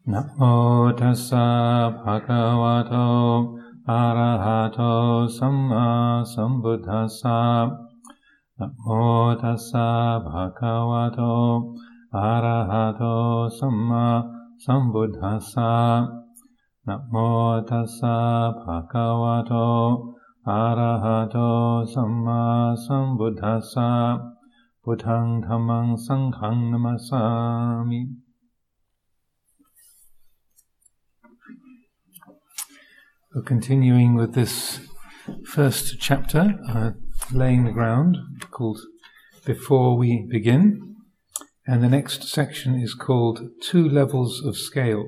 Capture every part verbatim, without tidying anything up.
Namo tassa bhagavato arahato samma sambuddhassa. Namo tassa bhagavato arahato samma sambuddhassa. Namo tassa bhagavato arahato samma sambuddhassa. Buddhang dhammang sanghang namasami. So continuing with this first chapter, uh, laying the ground, called Before We Begin, and the next section is called Two Levels of Scale.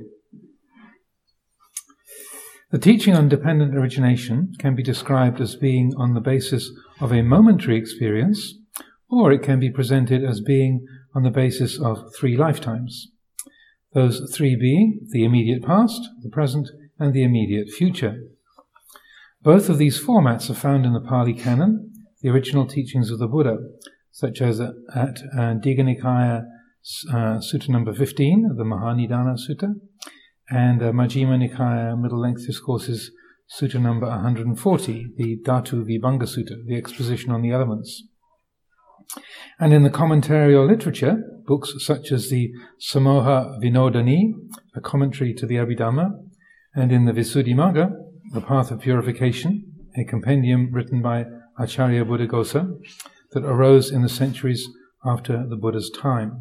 The teaching on dependent origination can be described as being on the basis of a momentary experience, or it can be presented as being on the basis of three lifetimes. Those three being the immediate past, the present, and the immediate future. Both of these formats are found in the Pali Canon, the original teachings of the Buddha, such as at uh, Digha Nikaya uh, Sutta number fifteen, the Mahanidana Sutta, and uh, Majjhima Nikaya Middle Length Discourses Sutta number one hundred forty, the Dhatu Vibhanga Sutta, the exposition on the elements. And in the commentarial literature, books such as the Samoha Vinodani, a commentary to the Abhidhamma, and in the Visuddhimagga, the Path of Purification, a compendium written by Acharya Buddhaghosa that arose in the centuries after the Buddha's time.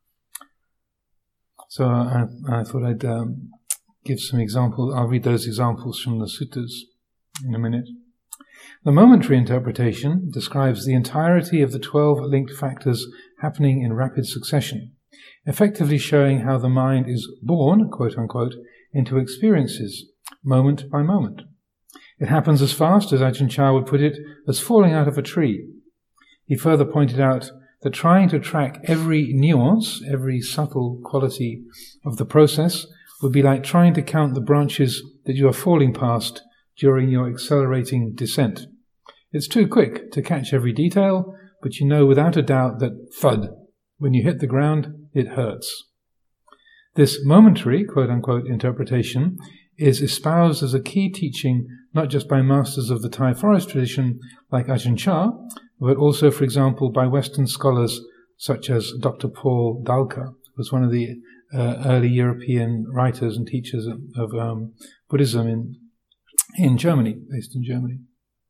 So I, I thought I'd um, give some examples. I'll read those examples from the suttas in a minute. The momentary interpretation describes the entirety of the twelve linked factors happening in rapid succession, effectively showing how the mind is born, quote-unquote, into experiences, moment by moment. It happens as fast, as Ajahn Chah would put it, as falling out of a tree. He further pointed out that trying to track every nuance, every subtle quality of the process would be like trying to count the branches that you are falling past during your accelerating descent. It's too quick to catch every detail, but you know without a doubt that thud, when you hit the ground, it hurts. This momentary, quote-unquote, interpretation is espoused as a key teaching not just by masters of the Thai forest tradition like Ajahn Chah, but also, for example, by Western scholars such as Doctor Paul Dalka, who was one of the uh, early European writers and teachers of, of um, Buddhism in, in Germany, based in Germany.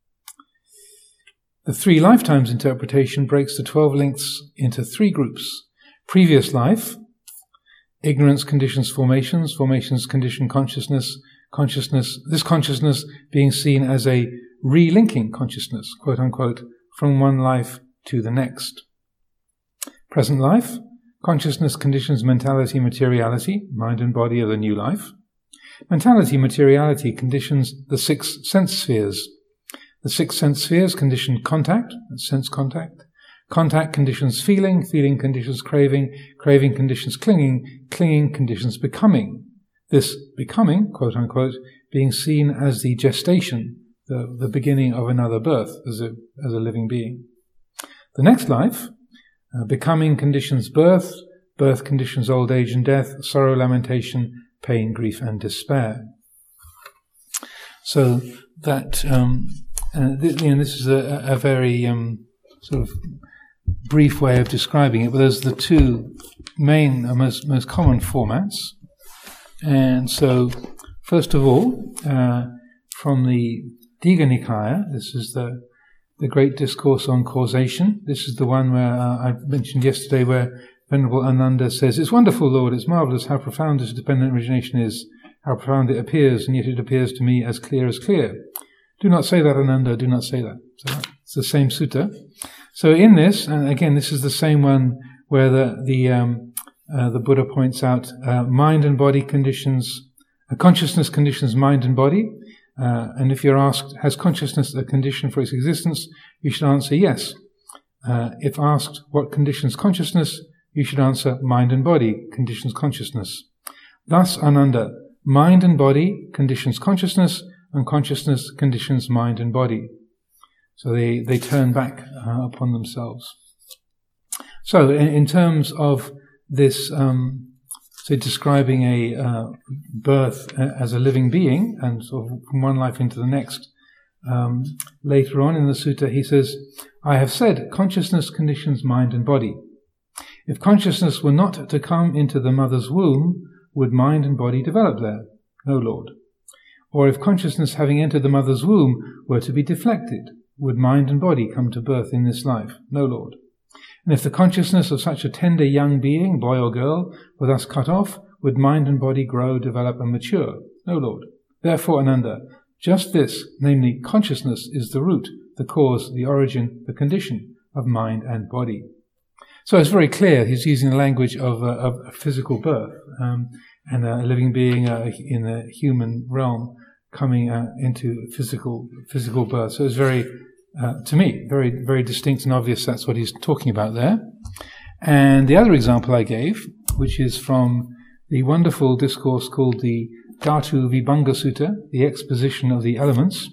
The three lifetimes interpretation breaks the twelve links into three groups. Previous life, ignorance conditions formations, formations condition consciousness, consciousness, this consciousness being seen as a relinking consciousness, quote unquote, from one life to the next. Present life, consciousness conditions mentality, materiality, mind and body of the new life. Mentality, materiality conditions the six sense spheres. The six sense spheres condition contact, sense contact. Contact conditions feeling, feeling conditions craving, craving conditions clinging, clinging conditions becoming. This becoming, quote unquote, being seen as the gestation, the, the beginning of another birth as a, as a living being. The next life, uh, becoming conditions birth, birth conditions old age and death, sorrow, lamentation, pain, grief and despair. So that, um, uh, th- you know, this is a, a very um, sort of brief way of describing it, but there's the two main, uh, most most common formats. And so, first of all, uh, from the Digha Nikaya, this is the the great discourse on causation. This is the one where uh, I mentioned yesterday, where Venerable Ananda says, "It's wonderful, Lord. It's marvelous how profound this dependent origination is. How profound it appears, and yet it appears to me as clear as clear. Do not say that, Ananda. Do not say that." So it's the same sutta. So in this, and again, this is the same one where the the um, uh, the Buddha points out uh, mind and body conditions, uh, consciousness conditions mind and body. Uh, and if you're asked, has consciousness a condition for its existence, you should answer yes. Uh, if asked, what conditions consciousness, you should answer mind and body conditions consciousness. Thus, Ananda, mind and body conditions consciousness, and consciousness conditions mind and body. So they, they turn back uh, upon themselves. So in, in terms of this um, So describing a uh, birth as a living being and sort of from one life into the next. Um, later on in the sutta he says, I have said consciousness conditions mind and body. If consciousness were not to come into the mother's womb, would mind and body develop there? No, Lord. Or if consciousness having entered the mother's womb were to be deflected, would mind and body come to birth in this life? No, Lord. And if the consciousness of such a tender young being, boy or girl, were thus cut off, would mind and body grow, develop, and mature? No, Lord. Therefore, Ananda, just this, namely consciousness, is the root, the cause, the origin, the condition of mind and body. So it's very clear he's using the language of, uh, of a physical birth um, and a living being uh, in the human realm coming uh, into physical physical birth. So it's very, uh, to me, very very distinct and obvious that's what he's talking about there. And the other example I gave, which is from the wonderful discourse called the Dhatu Vibhanga Sutta, the exposition of the elements.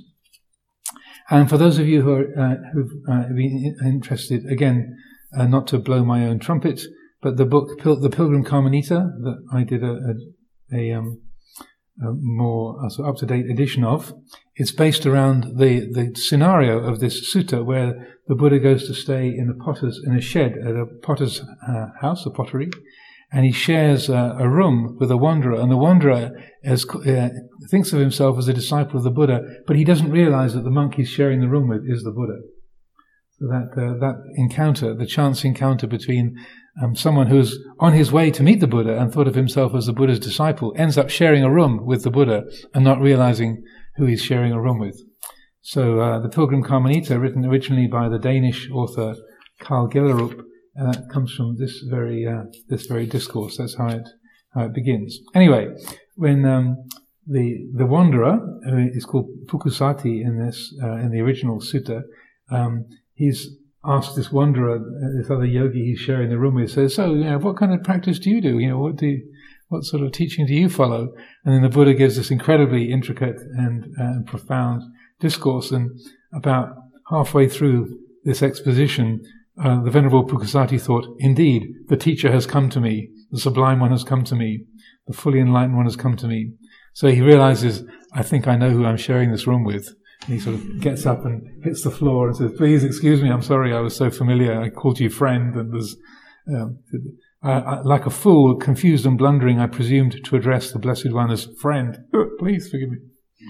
And for those of you who are uh, who've uh, been interested, again, uh, not to blow my own trumpet, but the book Pil- The Pilgrim Carmelita that I did a, a, a, um, a more uh, sort of up-to-date edition of, it's based around the, the scenario of this sutta where the Buddha goes to stay in a potter's in a shed at a potter's uh, house, a pottery, and he shares uh, a room with a wanderer, and the wanderer is, uh, thinks of himself as a disciple of the Buddha, but he doesn't realize that the monk he's sharing the room with is the Buddha. So that uh, that encounter, the chance encounter between um, someone who's on his way to meet the Buddha and thought of himself as the Buddha's disciple, ends up sharing a room with the Buddha and not realizing who he's sharing a room with. So uh, the Pilgrim Carmelita, written originally by the Danish author Carl Gellerup, Uh, that comes from this very uh, this very discourse. That's how it how it begins. Anyway, when um, the the wanderer, who is called Pukusati in this uh, in the original sutta, um, he's asked this wanderer, this other yogi he's sharing the room with, says, "So, you know, what kind of practice do you do? You know, what do you, what sort of teaching do you follow?" And then the Buddha gives this incredibly intricate and uh, profound discourse, and about halfway through this exposition, Uh, the Venerable Pukusati thought, indeed, the teacher has come to me, the sublime one has come to me, the fully enlightened one has come to me. So he realizes, I think I know who I'm sharing this room with. And he sort of gets up and hits the floor and says, please excuse me, I'm sorry, I was so familiar, I called you friend, and was, um, I, I, like a fool, confused and blundering, I presumed to address the Blessed One as friend. Oh, please forgive me.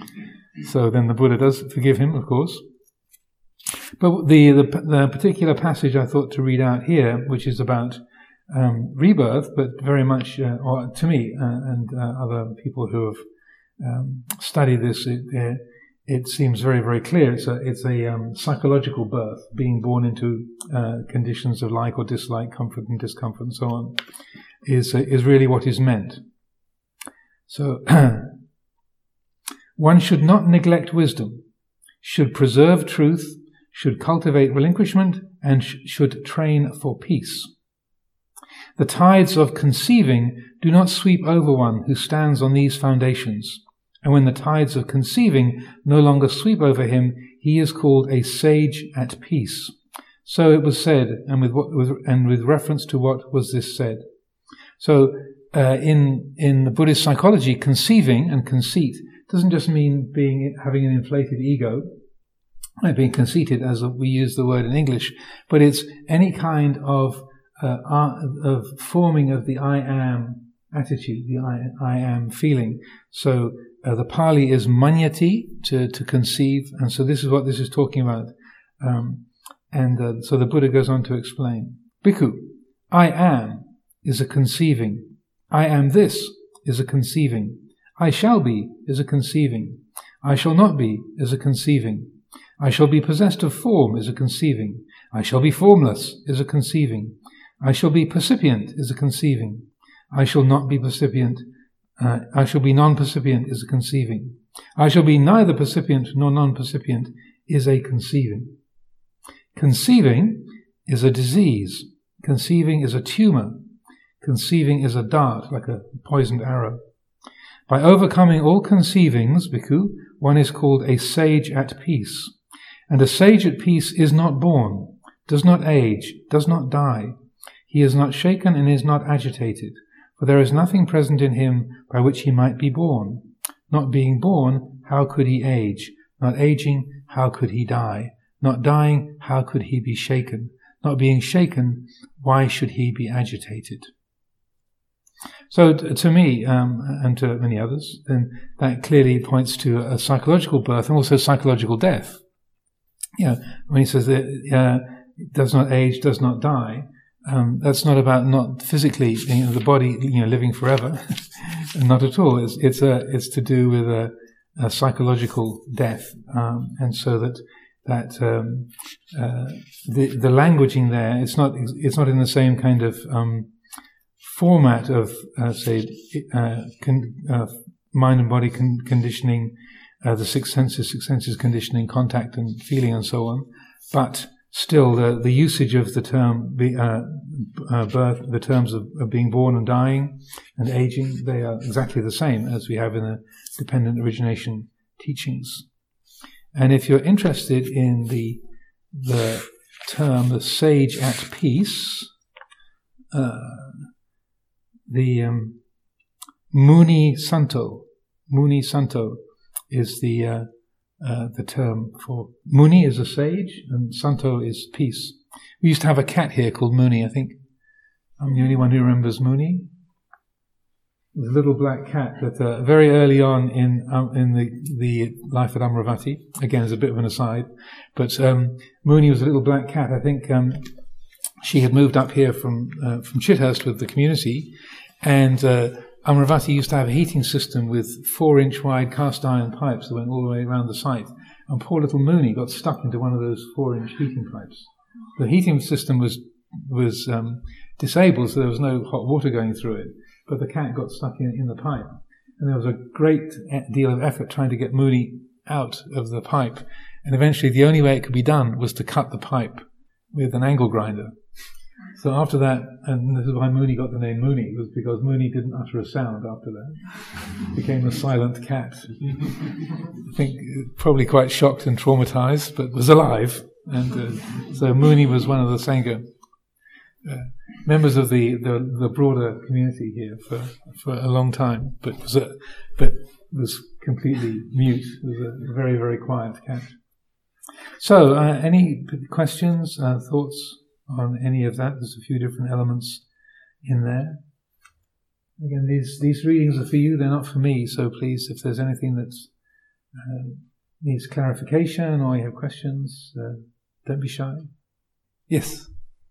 So then the Buddha does forgive him, of course. But the, the the particular passage I thought to read out here, which is about um, rebirth, but very much, uh, or to me uh, and uh, other people who have um, studied this, it, uh, it seems very, very clear. It's a it's a um, psychological birth, being born into uh, conditions of like or dislike, comfort and discomfort, and so on, is uh, is really what is meant. So one should not neglect wisdom, should preserve truth, should cultivate relinquishment, and sh- should train for peace. The tides of conceiving do not sweep over one who stands on these foundations, and when the tides of conceiving no longer sweep over him, he is called a sage at peace. So it was said, and with what, with, and with reference to what was this said. So uh, in in the Buddhist psychology, conceiving and conceit doesn't just mean being having an inflated ego, being conceited, as we use the word in English, but it's any kind of uh, of forming of the I am attitude, the I, I am feeling. So uh, the Pali is manyati, to, to conceive, and so this is what this is talking about. Um, and uh, so the Buddha goes on to explain. Bhikkhu, I am is a conceiving. I am this is a conceiving. I shall be is a conceiving. I shall not be is a conceiving. I shall be possessed of form is a conceiving. I shall be formless is a conceiving. I shall be percipient is a conceiving. I shall not be percipient. Uh, I shall be non-percipient is a conceiving. I shall be neither percipient nor non-percipient is a conceiving. Conceiving is a disease. Conceiving is a tumor. Conceiving is a dart, like a poisoned arrow. By overcoming all conceivings, bhikkhu, one is called a sage at peace. And a sage at peace is not born, does not age, does not die. He is not shaken and is not agitated, For there is nothing present in him by which he might be born. Not being born, how could he age? Not aging, how could he die? Not dying, how could he be shaken? Not being shaken, why should he be agitated? So to me, um, and to many others, then that clearly points to a psychological birth and also psychological death. You know, when he says that uh, it does not age, does not die, um, that's not about not physically, you know, the body, you know, living forever. Not at all. It's it's a it's to do with a, a psychological death, um, and so that that um, uh, the the languaging there, it's not it's not in the same kind of um, format of uh, say uh, con, uh, mind and body con- conditioning, uh, the six senses, six senses conditioning, contact and feeling and so on, but still the the usage of the term the uh, uh, birth, the terms of, of being born and dying and aging, they are exactly the same as we have in the dependent origination teachings. And if you're interested in the the term the sage at peace, uh, the um, Muni Santo, Muni Santo is the uh, uh, the term for Muni is a sage and Santo is peace. We used to have a cat here called Muni. I think I'm the only one who remembers Muni. The little black cat that uh, very early on in um, in the the life at Amaravati, again as a bit of an aside, but um, Muni was a little black cat. I think um, she had moved up here from uh, from Chithurst with the community, and uh, Amaravati used to have a heating system with four-inch wide cast iron pipes that went all the way around the site. And poor little Mooney got stuck into one of those four-inch heating pipes. The heating system was was um, disabled, so there was no hot water going through it. But the cat got stuck in, in the pipe. And there was a great deal of effort trying to get Mooney out of the pipe. And eventually the only way it could be done was to cut the pipe with an angle grinder. So after that, and this is why Mooney got the name Mooney, was because Mooney didn't utter a sound after that. It became a silent cat. I think probably quite shocked and traumatized, but was alive. And uh, so Mooney was one of the Sangha uh, members of the, the, the broader community here for, for a long time, but was a, but was completely mute. It was a very, very quiet cat. So, uh, any questions, uh, thoughts on any of that? There's a few different elements in there. Again, these these readings are for you; they're not for me. So please, if there's anything that uh, needs clarification or you have questions, uh, don't be shy. Yes.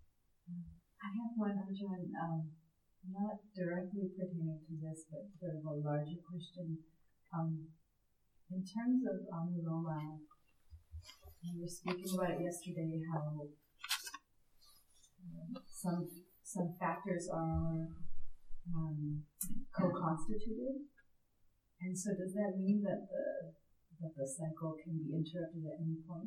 I have one, Ajahn, um, not directly pertaining to this, but sort of a larger question. Um, in terms of Anuloma, we were speaking about it yesterday, how um, some some factors are um, co-constituted, and so does that mean that the that the cycle can be interrupted at any point?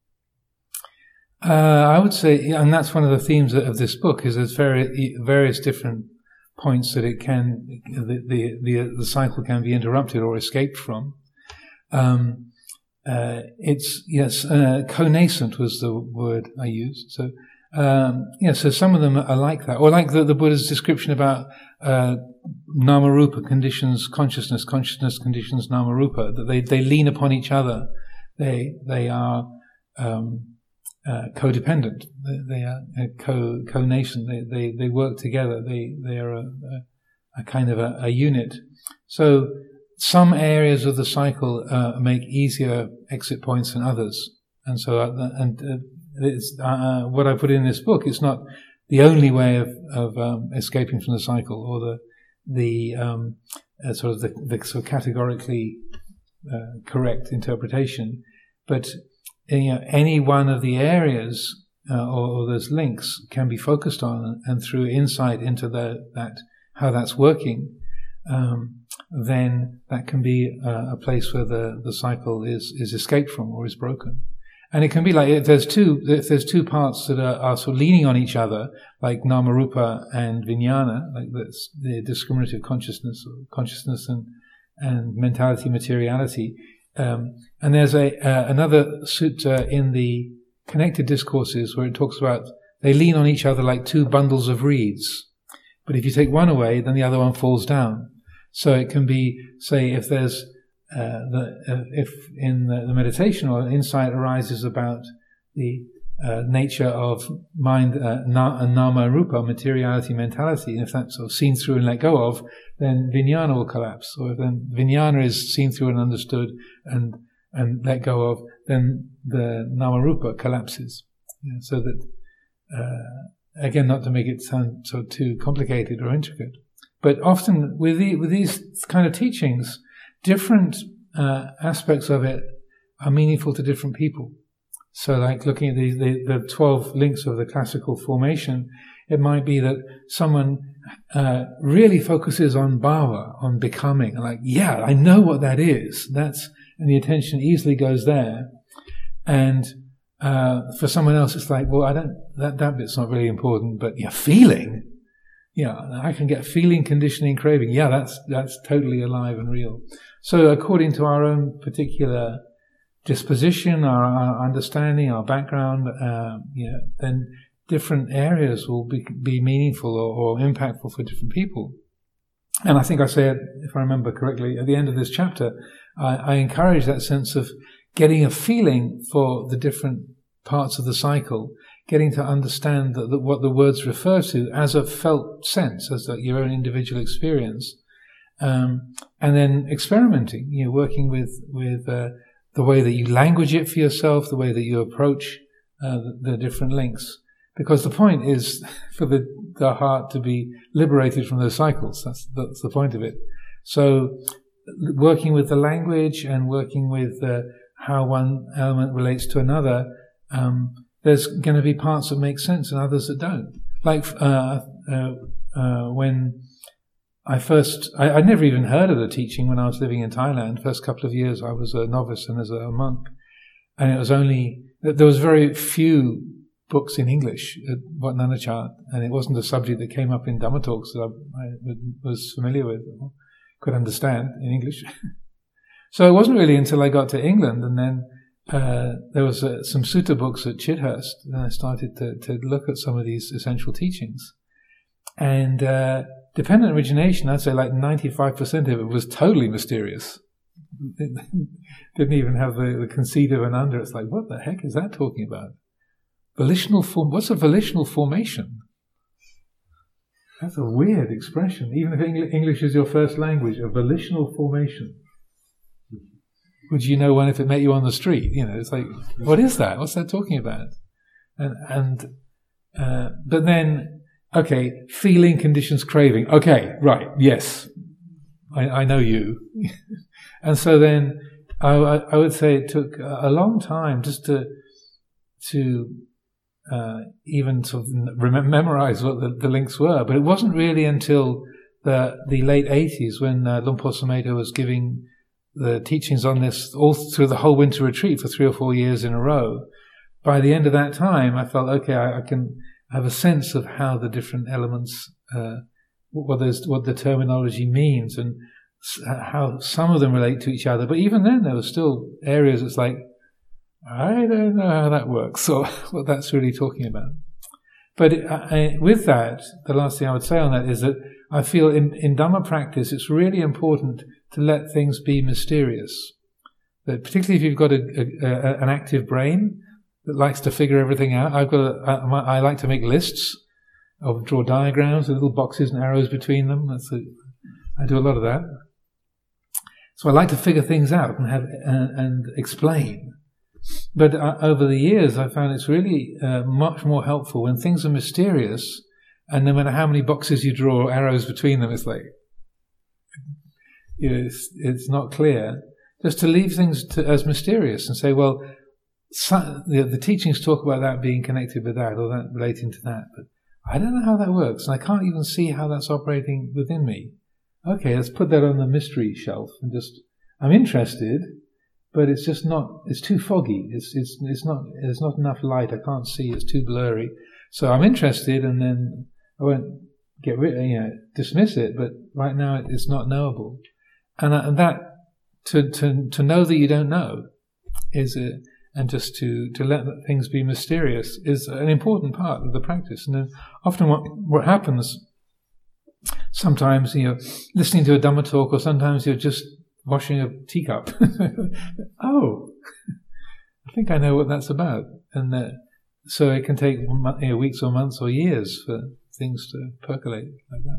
Uh, I would say, and that's one of the themes of this book, is there's very, various different points that it can, the, the, the, the cycle can be interrupted or escaped from. Um, uh, it's, yes, uh, co-nascent was the word I used. So, um, yeah, so some of them are like that. Or like the, the Buddha's description about, uh, Nama-rupa conditions consciousness, consciousness conditions Nama-rupa, that they, they lean upon each other. They, they are, um, Uh, codependent. They, they are uh, co co-nascent. They, they they work together. They they are a, a, a kind of a, a unit. So some areas of the cycle uh, make easier exit points than others. And so uh, and uh, it's uh, what I put in this book. It's not the only way of of um, escaping from the cycle, or the the um, uh, sort of the, the sort of categorically uh, correct interpretation, but you know, any one of the areas uh, or, or those links can be focused on, and through insight into the, that how that's working, um, then that can be uh, a place where the, the cycle is is escaped from or is broken. And it can be like if there's two if there's two parts that are, are sort of leaning on each other, like Namarupa and Vijnana, like that's the discriminative consciousness, or consciousness and and mentality, materiality. Um, and there's a uh, another sutta in the Connected Discourses where it talks about they lean on each other like two bundles of reeds. But if you take one away, then the other one falls down. So it can be, say, if there's uh, the uh, if in the, the meditation or insight arises about the uh, nature of mind, uh, na- nama, rupa, materiality, mentality, and if that's sort of seen through and let go of, then vijnana will collapse. Or if then vijnana is seen through and understood and and let go of, then the nama rupa collapses. Yeah, so that uh, again, not to make it sound so too complicated or intricate, but often with the, with these kind of teachings, different uh, aspects of it are meaningful to different people. So, like looking at the, the the twelve links of the classical formation, it might be that someone uh, really focuses on bhava, on becoming, like, yeah, I know what that is. That's and the attention easily goes there, and uh, for someone else, it's like, well, I don't that that bit's not really important, but yeah, feeling. Yeah, I can get feeling, conditioning, craving. Yeah, that's that's totally alive and real. So according to our own particular disposition, our, our understanding, our background, uh, yeah, then different areas will be, be meaningful or, or impactful for different people. And I think I said, if I remember correctly, at the end of this chapter, I, I encourage that sense of getting a feeling for the different parts of the cycle, getting to understand that, that what the words refer to as a felt sense, as a, your own individual experience, um, and then experimenting, you know, working with with uh, the way that you language it for yourself, the way that you approach uh, the, the different links, because the point is for the the heart to be liberated from those cycles. That's that's the point of it. So, working with the language and working with uh, how one element relates to another. Um, There's going to be parts that make sense and others that don't. Like uh, uh, uh, when I first, I, I'd never even heard of the teaching when I was living in Thailand. First couple of years I was a novice and as a monk. And it was only, there was very few books in English at Wat Nanachat, and it wasn't a subject that came up in Dhamma talks that I, I was familiar with or could understand in English. So it wasn't really until I got to England and then Uh, there was uh, some sutta books at Chithurst, and I started to, to look at some of these essential teachings. And uh, dependent origination, I'd say like ninety-five percent of it was totally mysterious. It didn't even have the, the conceit of an under. It's like, what the heck is that talking about? Volitional form. What's a volitional formation? That's a weird expression. Even if English is your first language, a volitional formation. Would you know one if it met you on the street? You know, it's like, what is that? What's that talking about? And, and uh, but then, okay, feeling, conditions, craving. Okay, right, yes, I, I know you. And so then, I, I would say it took a long time just to to uh, even sort of rem- memorize what the, the links were. But it wasn't really until the the late eighties when uh, Luang Por Sumedho was giving the teachings on this all through the whole winter retreat for three or four years in a row. By the end of that time, I felt, okay, I, I can have a sense of how the different elements, uh, what, what the terminology means and how some of them relate to each other. But even then, there were still areas it's like, I don't know how that works or what that's really talking about. But it, I, with that, the last thing I would say on that is that I feel in, in Dhamma practice, it's really important to let things be mysterious. That particularly if you've got a, a, a, an active brain that likes to figure everything out. I've got a, I, I like to make lists, or draw diagrams with little boxes and arrows between them. That's a, I do a lot of that. So I like to figure things out and have and, and explain. But uh, over the years, I found it's really uh, much more helpful when things are mysterious, and no matter how many boxes you draw or arrows between them, it's like, you know, it's, it's not clear. Just to leave things to, as mysterious and say, well, so, the, the teachings talk about that being connected with that or that relating to that, but I don't know how that works, and I can't even see how that's operating within me. Okay, let's put that on the mystery shelf and just, I'm interested, but it's just not, it's too foggy. It's, it's, it's not, there's not enough light. I can't see. It's too blurry. So I'm interested, and then I won't get rid, you know, dismiss it, but right now it's not knowable. And, uh, and that, to, to, to know that you don't know is a, and just to, to let things be mysterious is an important part of the practice. And then often what, what happens sometimes you're listening to a Dhamma talk, or sometimes you're just washing a teacup. Oh, I think I know what that's about. And uh, so it can take you know, weeks or months or years for things to percolate like that.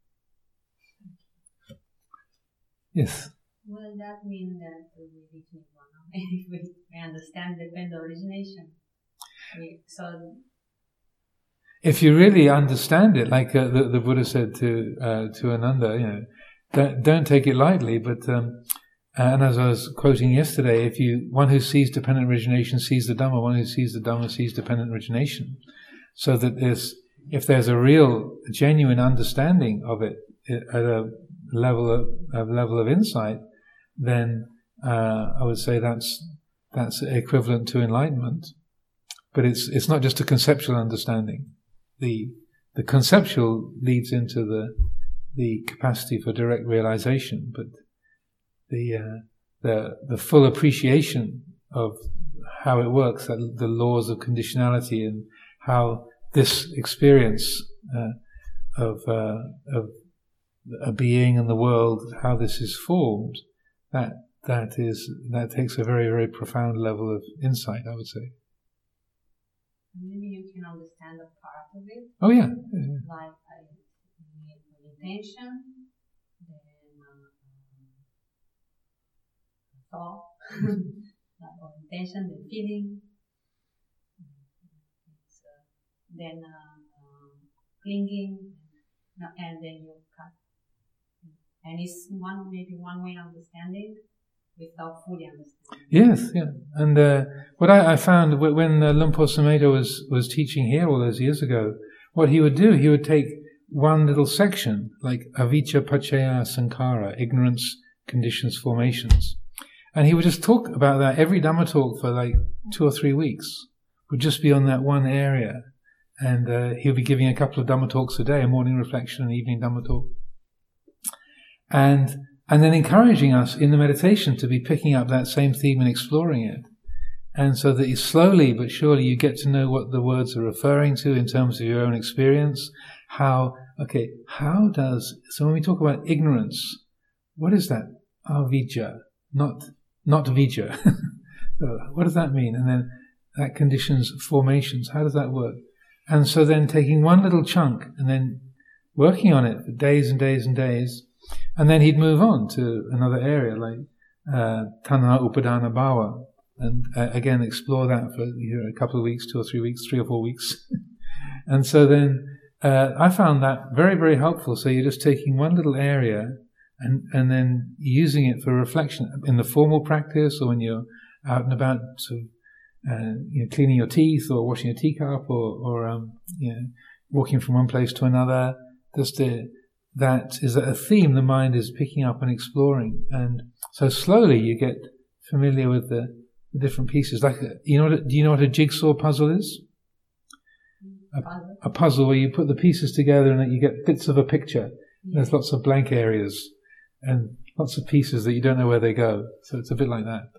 Yes? Will that mean that we reach Nirvana if we understand dependent origination? We, so if you really understand it, like uh, the, the Buddha said to uh, to Ananda, you know, don't, don't take it lightly. But um, and as I was quoting yesterday, if you one who sees dependent origination sees the Dhamma, one who sees the Dhamma sees dependent origination. So that there's, if there's a real, genuine understanding of it at a level of a level of insight, then uh, I would say that's that's equivalent to enlightenment. But it's it's not just a conceptual understanding. The the conceptual leads into the the capacity for direct realization, but the uh, the the full appreciation of how it works, that the laws of conditionality, and how this experience uh, of uh, of a being and the world, how this is formed, that that is that takes a very, very profound level of insight, I would say. Maybe you can understand a part of it. Oh yeah, yeah. Like I need intention, then uh, thought, like or intention, then feeling, it's, uh, then uh, um, clinging, and then you cut. And it's one maybe one way of understanding without fully understanding. Yes, yeah. And uh, what I, I found when uh, Luang Por Sumedho was, was teaching here all those years ago, what he would do, he would take one little section, like avijja paccaya sankhara, ignorance, conditions, formations. And he would just talk about that. Every Dhamma talk for like two or three weeks would just be on that one area. And uh, he would be giving a couple of Dhamma talks a day, a morning reflection, an evening Dhamma talk. And and then encouraging us in the meditation to be picking up that same theme and exploring it. And so that you slowly but surely you get to know what the words are referring to in terms of your own experience. How, okay, how does, so when we talk about ignorance, what is that? Avijja, not, not vijja. So what does that mean? And then that conditions formations, how does that work? And so then taking one little chunk and then working on it for days and days and days. And then he'd move on to another area like uh, Tanha Upadana Bhava, and uh, again explore that for you know, a couple of weeks, two or three weeks, three or four weeks. And so then uh, I found that very, very helpful. So you're just taking one little area and, and then using it for reflection in the formal practice, or when you're out and about, sort of, uh, you know, cleaning your teeth or washing a teacup, or, or um, you know, walking from one place to another. Just to, that is a theme the mind is picking up and exploring, and so slowly you get familiar with the, the different pieces. Like, you know, what, do you know what a jigsaw puzzle is? A, a puzzle where you put the pieces together and you get bits of a picture. There's lots of blank areas and lots of pieces that you don't know where they go. So it's a bit like that.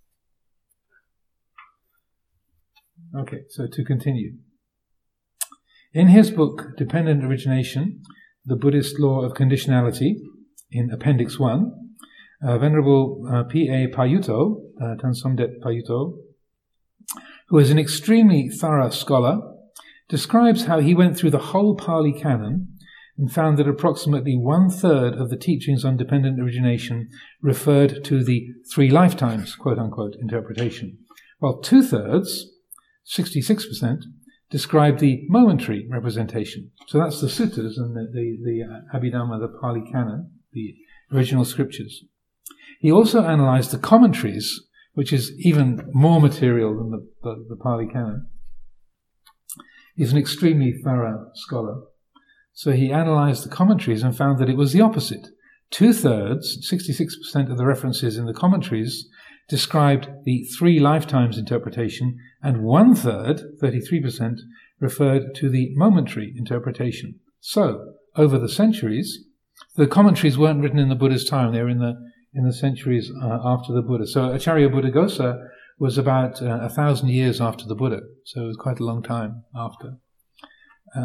Okay, so to continue. In his book, Dependent Origination, The Buddhist Law of Conditionality, in Appendix one, uh, Venerable uh, P A Payutto, uh, Tansomdet Payutto, who is an extremely thorough scholar, describes how he went through the whole Pali Canon and found that approximately one-third of the teachings on dependent origination referred to the three lifetimes, quote-unquote, interpretation, while two-thirds, sixty-six percent, describe the momentary representation. So that's the suttas and the, the, the Abhidhamma, the Pali Canon, the original scriptures. He also analysed the commentaries, which is even more material than the, the, the Pali Canon. He's an extremely thorough scholar. So he analysed the commentaries and found that it was the opposite. Two-thirds, sixty-six percent of the references in the commentaries described the three lifetimes interpretation, and one-third, thirty-three percent, referred to the momentary interpretation. So, over the centuries, the commentaries weren't written in the Buddha's time, they were in the in the centuries uh, after the Buddha. So Acharya Buddhaghosa was about uh, a thousand years after the Buddha, so it was quite a long time after. Um,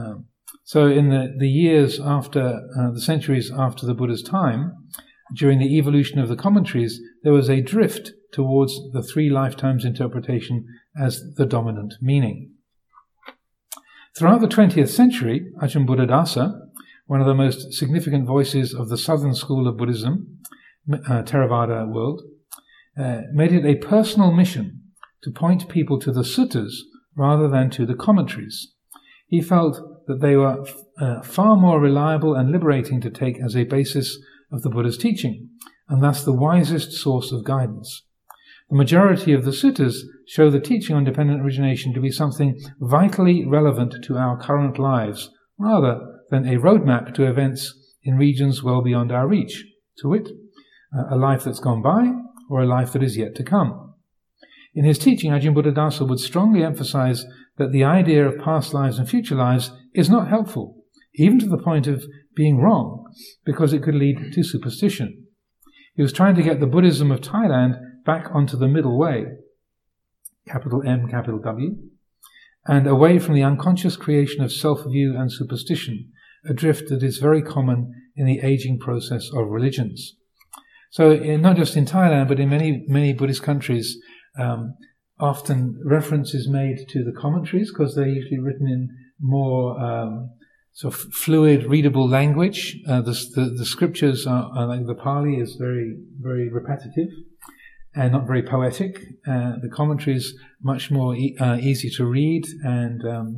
So in the, the years after, uh, the centuries after the Buddha's time, during the evolution of the commentaries, there was a drift towards the three lifetimes interpretation as the dominant meaning. Throughout the twentieth century, Ajahn Buddhadasa, one of the most significant voices of the southern school of Buddhism, uh, Theravada world, uh, made it a personal mission to point people to the suttas rather than to the commentaries. He felt that they were uh, far more reliable and liberating to take as a basis of the Buddha's teaching, and thus the wisest source of guidance. The majority of the suttas show the teaching on dependent origination to be something vitally relevant to our current lives, rather than a roadmap to events in regions well beyond our reach, to wit, a life that's gone by or a life that is yet to come. In his teaching, Ajahn Buddhadasa would strongly emphasize that the idea of past lives and future lives is not helpful, even to the point of being wrong, because it could lead to superstition. He was trying to get the Buddhism of Thailand back onto the middle way, capital M, capital W, and away from the unconscious creation of self-view and superstition, a drift that is very common in the aging process of religions. So in, not just in Thailand, but in many, many Buddhist countries, um, often reference is made to the commentaries because they're usually written in more um, sort of fluid, readable language. Uh, the, the, the scriptures are, are like the Pali is very, very repetitive and not very poetic. Uh, the commentaries much more e- uh, easy to read, and um,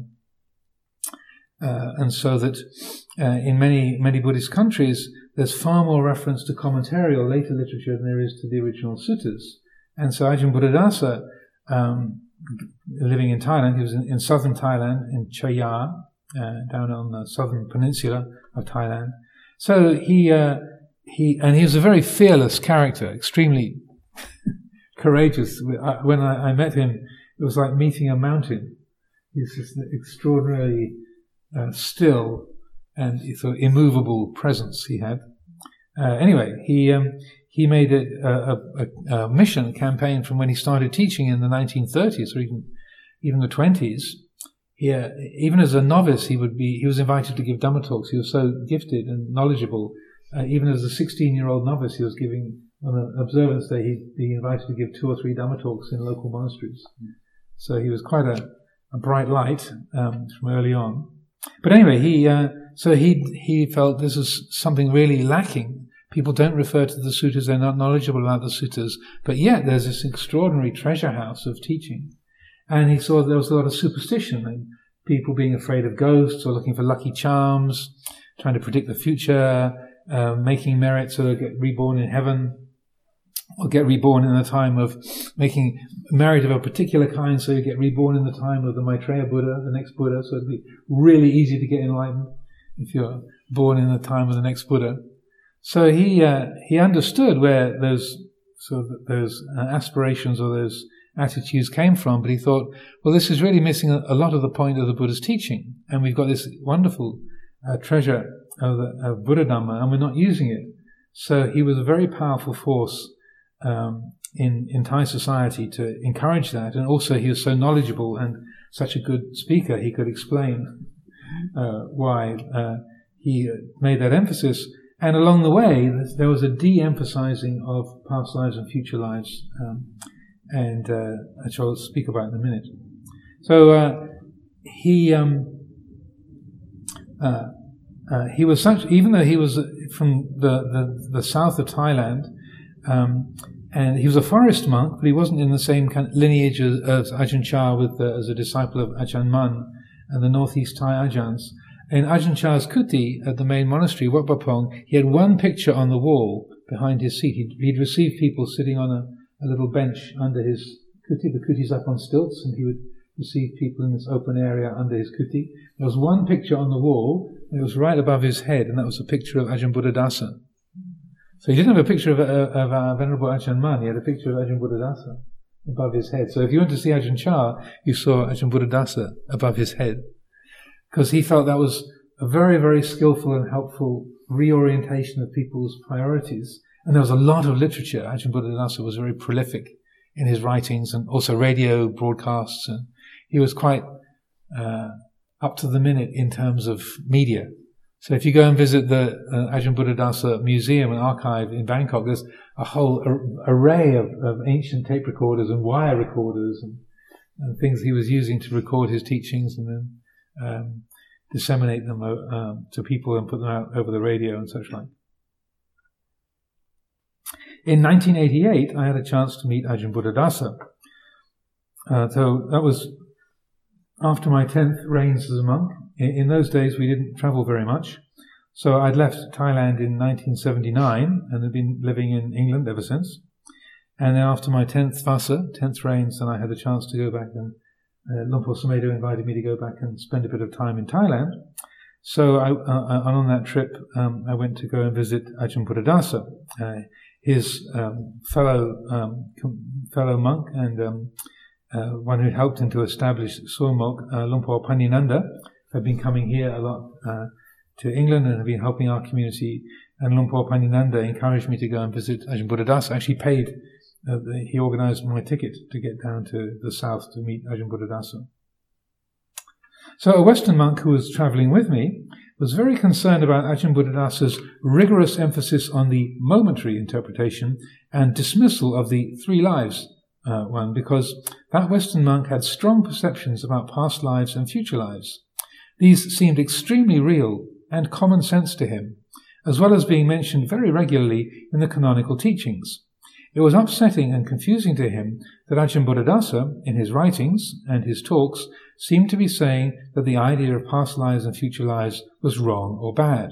uh, and so that uh, in many many Buddhist countries there's far more reference to commentary or later literature than there is to the original suttas. And so Ajahn Buddhadasa, um, living in Thailand, he was in, in southern Thailand, in Chaya, uh, down on the southern peninsula of Thailand. So he uh, he and he was a very fearless character, extremely courageous. When I, I met him, it was like meeting a mountain. He's just an extraordinarily uh, still and sort of immovable presence he had. Uh, anyway, he um, he made a, a, a, a mission campaign from when he started teaching in the nineteen thirties or even even the twenties. He, uh, even as a novice, he would be he was invited to give Dhamma talks. He was so gifted and knowledgeable. Uh, even as a sixteen-year-old novice, he was giving. On an observance day, he'd be invited to give two or three Dhamma talks in local monasteries. Mm. So he was quite a, a bright light um, from early on. But anyway, he uh, so he he felt this is something really lacking. People don't refer to the suttas; they're not knowledgeable about the suttas. But yet, there's this extraordinary treasure house of teaching. And he saw there was a lot of superstition and people being afraid of ghosts or looking for lucky charms, trying to predict the future, uh, making merit so they'll get reborn in heaven. Or get reborn in the time of making merit of a particular kind, so you get reborn in the time of the Maitreya Buddha, the next Buddha, so it'd be really easy to get enlightened if you're born in the time of the next Buddha. So he uh, he understood where those sort of those uh, aspirations or those attitudes came from, but he thought, well, this is really missing a, a lot of the point of the Buddha's teaching, and we've got this wonderful uh, treasure of, the, of Buddha Dhamma, and we're not using it. So he was a very powerful force Um, in, in Thai society to encourage that, and also he was so knowledgeable and such a good speaker, he could explain uh, why uh, he made that emphasis. And along the way, there was a de-emphasizing of past lives and future lives, um, and uh, which I'll speak about in a minute. So uh, he um, uh, uh, he was such, even though he was from the the, the south of Thailand. Um, and he was a forest monk, but he wasn't in the same kind of lineage as, as Ajahn Chah, with the, as a disciple of Ajahn Mun and the northeast Thai Ajahns. In Ajahn Chah's kuti at the main monastery, Wat Pah Pong, he had one picture on the wall behind his seat. He'd, he'd receive people sitting on a, a little bench under his kuti. The kuti's up on stilts, and he would receive people in this open area under his kuti. There was one picture on the wall, and it was right above his head, and that was a picture of Ajahn Buddhadasa. So he didn't have a picture of, uh, of uh, Venerable Ajahn Mun, he had a picture of Ajahn Buddhadasa above his head. So if you went to see Ajahn Chah, you saw Ajahn Buddhadasa above his head. Because he felt that was a very, very skillful and helpful reorientation of people's priorities. And there was a lot of literature. Ajahn Buddhadasa was very prolific in his writings and also radio broadcasts. And he was quite uh, up to the minute in terms of media. So if you go and visit the uh, Ajahn Buddhadasa Museum and Archive in Bangkok, there's a whole ar- array of, of ancient tape recorders and wire recorders and, and things he was using to record his teachings and then um, disseminate them um, to people and put them out over the radio and such like. In nineteen eighty-eight, I had a chance to meet Ajahn Buddhadasa. Uh, so that was after my tenth reigns as a monk. In, in those days, we didn't travel very much. So I'd left Thailand in nineteen seventy-nine and had been living in England ever since. And then after my tenth Vasa, tenth reigns, then I had the chance to go back and uh, Luang Por Sumedho invited me to go back and spend a bit of time in Thailand. So I, uh, on that trip, um, I went to go and visit Ajahn Buddhadasa, uh, his um, fellow um, fellow monk and um, uh, one who helped him to establish Suamok, uh, Luang Por Panyananda, had been coming here a lot uh, to England and had been helping our community. And Luang Por Panyananda encouraged me to go and visit Ajahn Buddhadasa. Actually paid, uh, the, he organised my ticket to get down to the south to meet Ajahn Buddhadasa. So a Western monk who was travelling with me was very concerned about Ajahn Buddhadasa's rigorous emphasis on the momentary interpretation and dismissal of the three lives uh, one, because that Western monk had strong perceptions about past lives and future lives. These seemed extremely real and common sense to him, as well as being mentioned very regularly in the canonical teachings. It was upsetting and confusing to him that Ajahn Buddhadasa, in his writings and his talks, seemed to be saying that the idea of past lives and future lives was wrong or bad.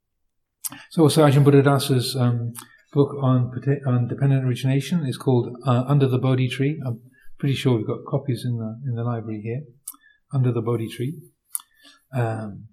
So also Ajahn Buddhadasa's um, book on, on dependent origination is called uh, Under the Bodhi Tree. I'm pretty sure we've got copies in the in the library here. Under the Bodhi Tree. Um,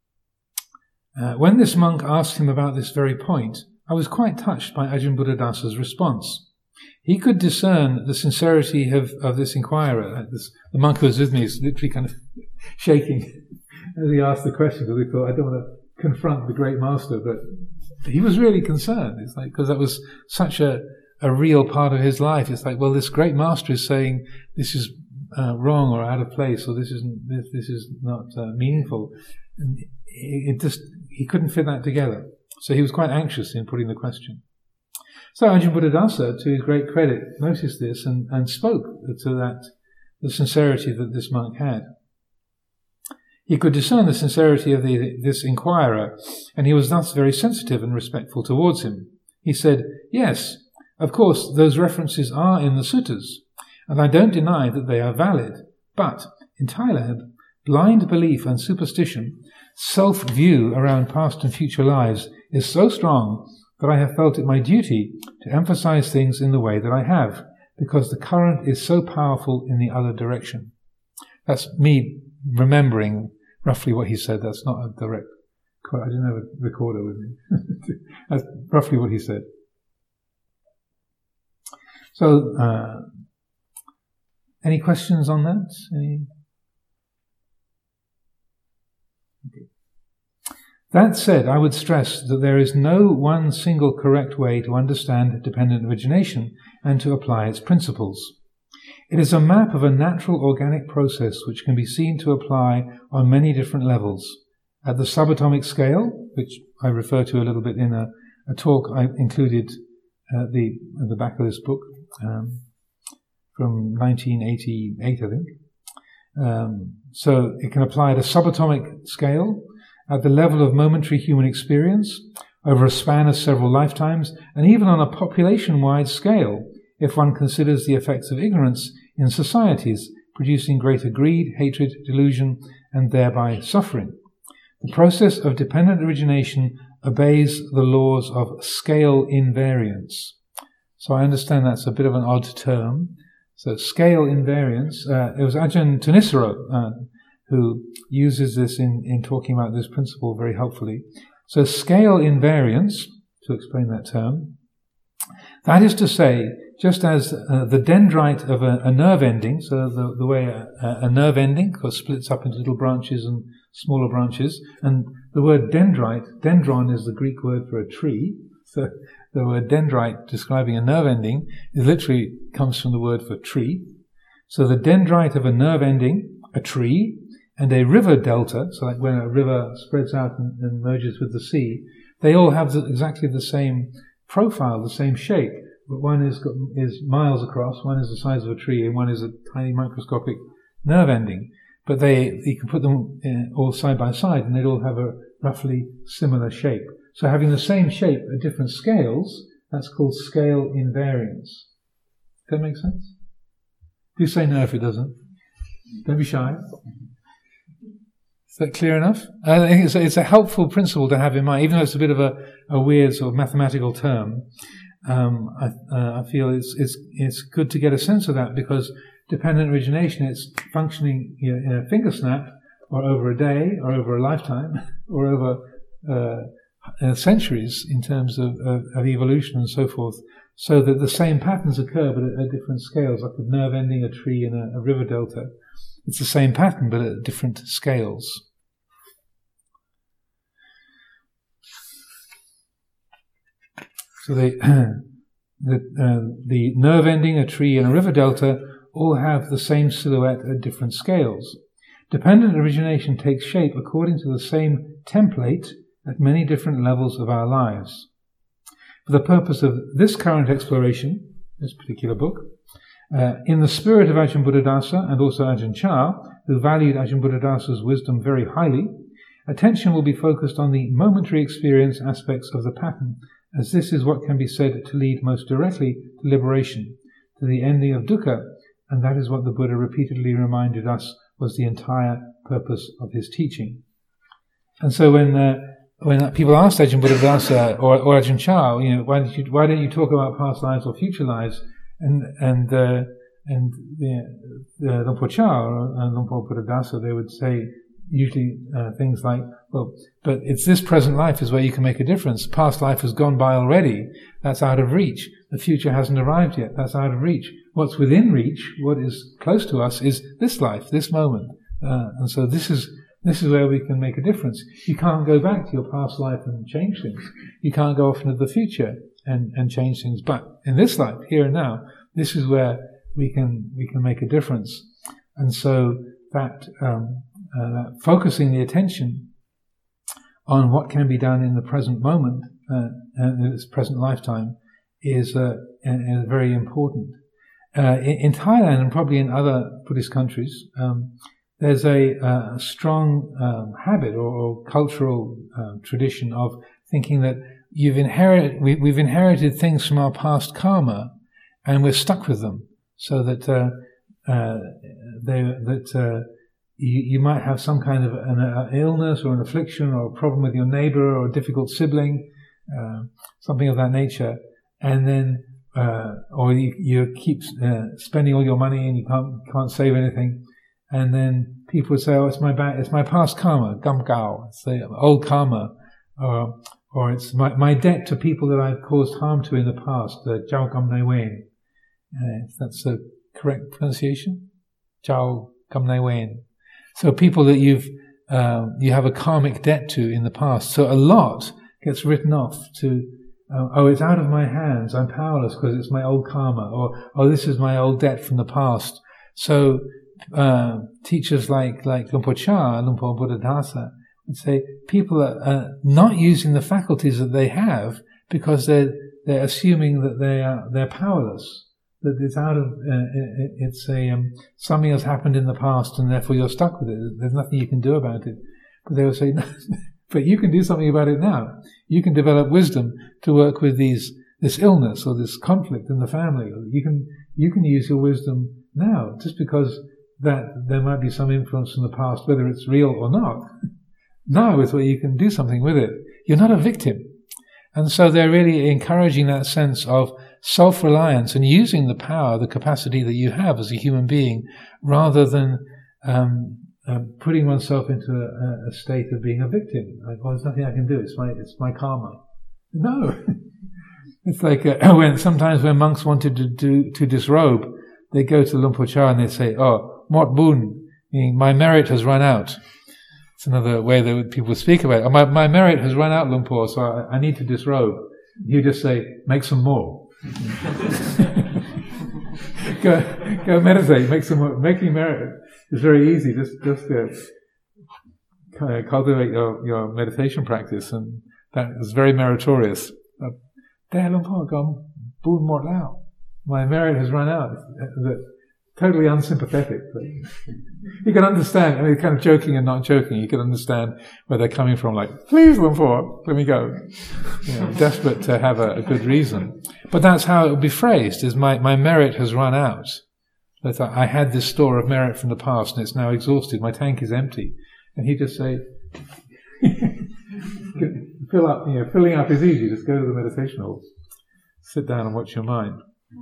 uh, when this monk asked him about this very point, I was quite touched by Ajahn Buddhadasa's response. He could discern the sincerity of, of this inquirer. This, the monk who was with me is literally kind of shaking as he asked the question, because he thought, I don't want to confront the great master, but he was really concerned. It's like, because that was such a, a real part of his life. It's like, well, this great master is saying this is uh, wrong or out of place, or this isn't, this, this is not uh, meaningful. And it, it just, he couldn't fit that together. So he was quite anxious in putting the question. So Ajahn Buddhadasa, to his great credit, noticed this and, and spoke to that, the sincerity that this monk had. He could discern the sincerity of the, this inquirer, and he was thus very sensitive and respectful towards him. He said, yes, of course, those references are in the suttas, and I don't deny that they are valid, but in Thailand, blind belief and superstition, self-view around past and future lives is so strong that I have felt it my duty to emphasize things in the way that I have, because the current is so powerful in the other direction. That's me remembering roughly what he said. That's not a direct quote. I didn't have a recorder with me. That's roughly what he said. So, uh, any questions on that? Any? Okay. That said, I would stress that there is no one single correct way to understand dependent origination and to apply its principles. It is a map of a natural organic process which can be seen to apply on many different levels. At the subatomic scale, which I refer to a little bit in a, a talk I included at the, at the back of this book, um, from nineteen eighty-eight, I think. Um, so it can apply at a subatomic scale, at the level of momentary human experience, over a span of several lifetimes, and even on a population-wide scale, if one considers the effects of ignorance in societies, producing greater greed, hatred, delusion, and thereby suffering. The process of dependent origination obeys the laws of scale invariance. So I understand that's a bit of an odd term. So scale invariance, uh, it was Ajahn Thanissaro uh, who uses this in, in talking about this principle very helpfully. So scale invariance, to explain that term, that is to say, just as uh, the dendrite of a, a nerve ending, so the, the way a, a nerve ending goes, splits up into little branches and smaller branches, and the word dendrite, dendron is the Greek word for a tree, so the word dendrite describing a nerve ending is literally comes from the word for tree. So the dendrite of a nerve ending, a tree, and a river delta, so like when a river spreads out and, and merges with the sea, they all have the, exactly the same profile, the same shape. But one is got, is miles across, one is the size of a tree, and one is a tiny microscopic nerve ending. But they, you can put them in, all side by side, and they'd all have a roughly similar shape. So having the same shape at different scales, that's called scale invariance. Does that make sense? Do say no if it doesn't. Don't be shy. Is that clear enough? I think it's a, it's a helpful principle to have in mind, even though it's a bit of a, a weird sort of mathematical term. Um, I, uh, I feel it's, it's it's good to get a sense of that, because dependent origination, it's functioning, you know, in a finger snap, or over a day, or over a lifetime, or over uh, uh, centuries in terms of, of, of evolution and so forth, so that the same patterns occur but at, at different scales, like a nerve ending, a tree, and a, a river delta. It's the same pattern but at different scales. So they, the, uh, the nerve ending, a tree, and a river delta all have the same silhouette at different scales. Dependent origination takes shape according to the same template at many different levels of our lives. For the purpose of this current exploration, this particular book, uh, in the spirit of Ajahn Buddhadasa and also Ajahn Chah, who valued Ajahn Buddhadasa's wisdom very highly, attention will be focused on the momentary experience aspects of the pattern, as this is what can be said to lead most directly to liberation, to the ending of dukkha, and that is what the Buddha repeatedly reminded us was the entire purpose of his teaching. And so when uh, when people asked Ajahn Buddhadasa or, or Ajahn Chah, you know, why don't you why don't you talk about past lives or future lives, and and uh, and the, the Luang Por Chah and Luang Por Buddhadasa, they would say usually uh, things like, well, but it's this present life is where you can make a difference. Past life has gone by already. That's out of reach. The future hasn't arrived yet. That's out of reach. What's within reach, what is close to us, is this life, this moment. Uh, and so this is this is where we can make a difference. You can't go back to your past life and change things. You can't go off into the future and, and change things. But in this life, here and now, this is where we can we can make a difference. And so that um, Uh, that focusing the attention on what can be done in the present moment, uh, in this present lifetime, is, uh, is very important. Uh, in, in Thailand and probably in other Buddhist countries, um, there's a, a strong um, habit or, or cultural uh, tradition of thinking that you've inherited, we, we've inherited things from our past karma, and we're stuck with them, so that uh, uh, they that. Uh, You, you might have some kind of an uh, illness or an affliction or a problem with your neighbor or a difficult sibling, uh, something of that nature, and then, uh, or you, you keep uh, spending all your money and you can't can't save anything, and then people would say, "Oh, it's my ba- it's my past karma, gam gao, it's the old karma, or or it's my my debt to people that I've caused harm to in the past, the jiao gam nai wen." Uh, that's the correct pronunciation, jiao gam nai wen. So people that you've uh, you have a karmic debt to in the past. So a lot gets written off to, uh, oh, it's out of my hands, I'm powerless because it's my old karma, or oh, this is my old debt from the past. So uh, teachers like like Luang Por Chah and Luang Por Buddhadasa would say people are uh, not using the faculties that they have because they're they're assuming that they are they're powerless. That it's out of, uh, it, it's a, um, something has happened in the past and therefore you're stuck with it. There's nothing you can do about it. But they will say, no, but you can do something about it now. You can develop wisdom to work with these, this illness or this conflict in the family. You can, you can use your wisdom now, just because that there might be some influence from the past, whether it's real or not. Now is where you can do something with it. You're not a victim. And so they're really encouraging that sense of self-reliance and using the power, the capacity that you have as a human being, rather than um, uh, putting oneself into a, a state of being a victim. Like, well, there's nothing I can do. It's my it's my karma. No, it's like uh, when sometimes when monks wanted to do to disrobe, they go to Luang Por Chah and they say, "Oh, mot bun, meaning my merit has run out." It's another way that people speak about it. Oh, my, my merit has run out, Luang Por, so I, I need to disrobe. You just say, "Make some more." go, go meditate, make some more. Making merit is very easy. Just, just uh, uh, cultivate your, your meditation practice, and that is very meritorious. My merit has run out. Totally unsympathetic. You can understand, I mean, kind of joking and not joking, you can understand where they're coming from, like, please, Luang Por, let me go. You know, desperate to have a, a good reason. But that's how it would be phrased, is my, my merit has run out. That I had this store of merit from the past and it's now exhausted, my tank is empty. And he'd just say, fill up, you know, filling up is easy, just go to the meditation hall. Sit down and watch your mind.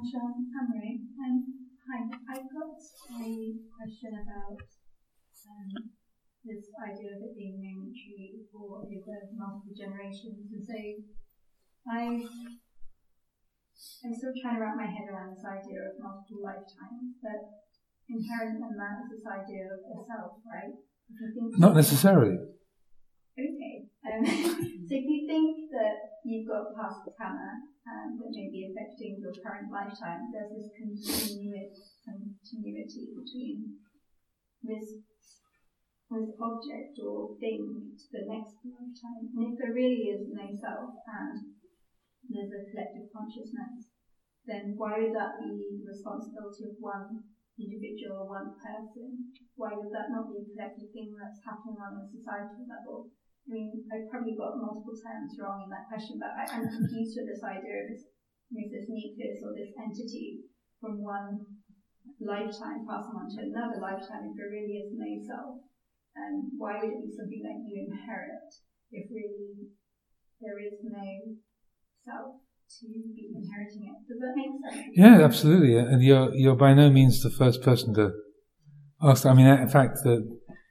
Hi, I've got a question about um, this idea of it being momentary or over multiple generations. And so I, I'm still trying to wrap my head around this idea of multiple lifetimes, but inherent in that is this idea of a self, right? If you think Not necessarily. Okay. Um, so if you think that you've got past karma um, that may be affecting your current lifetime, there's this continuity, continuity between this, this object or thing to the next lifetime. And if there really is no self and there's a collective consciousness, then why would that be the responsibility of one individual or one person? Why would that not be a collective thing that's happening on a societal level? I mean, I've probably got multiple terms wrong in that question, but I, I'm confused with this idea of this, this nucleus or this entity from one lifetime passing on to another lifetime if there really is no self. Um, why would it be something that you inherit if really there is no self to be inheriting it? Does that make sense? Yeah, absolutely. And you're you're by no means the first person to ask. I mean, in fact, the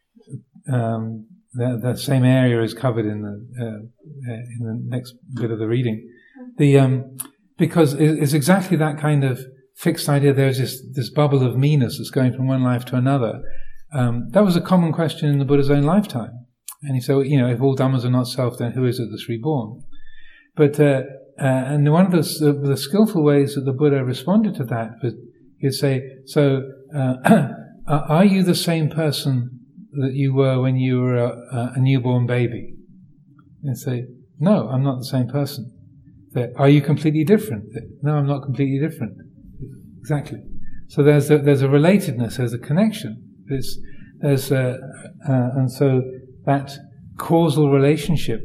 um, that, that same area is covered in the uh, in the next bit of the reading. The um, because it's exactly that kind of fixed idea. There's this this bubble of me-ness that's going from one life to another. Um, that was a common question in the Buddha's own lifetime. And he said, well, you know, if all dhammas are not self, then who is it that's reborn? But uh, uh, and one of the, the the skillful ways that the Buddha responded to that was he'd say, so uh, are you the same person that you were when you were a, a newborn baby? And say, no, I'm not the same person. Say, are you completely different? No, I'm not completely different. Exactly. So there's a, there's a relatedness, there's a connection. There's, there's a, uh, and so that causal relationship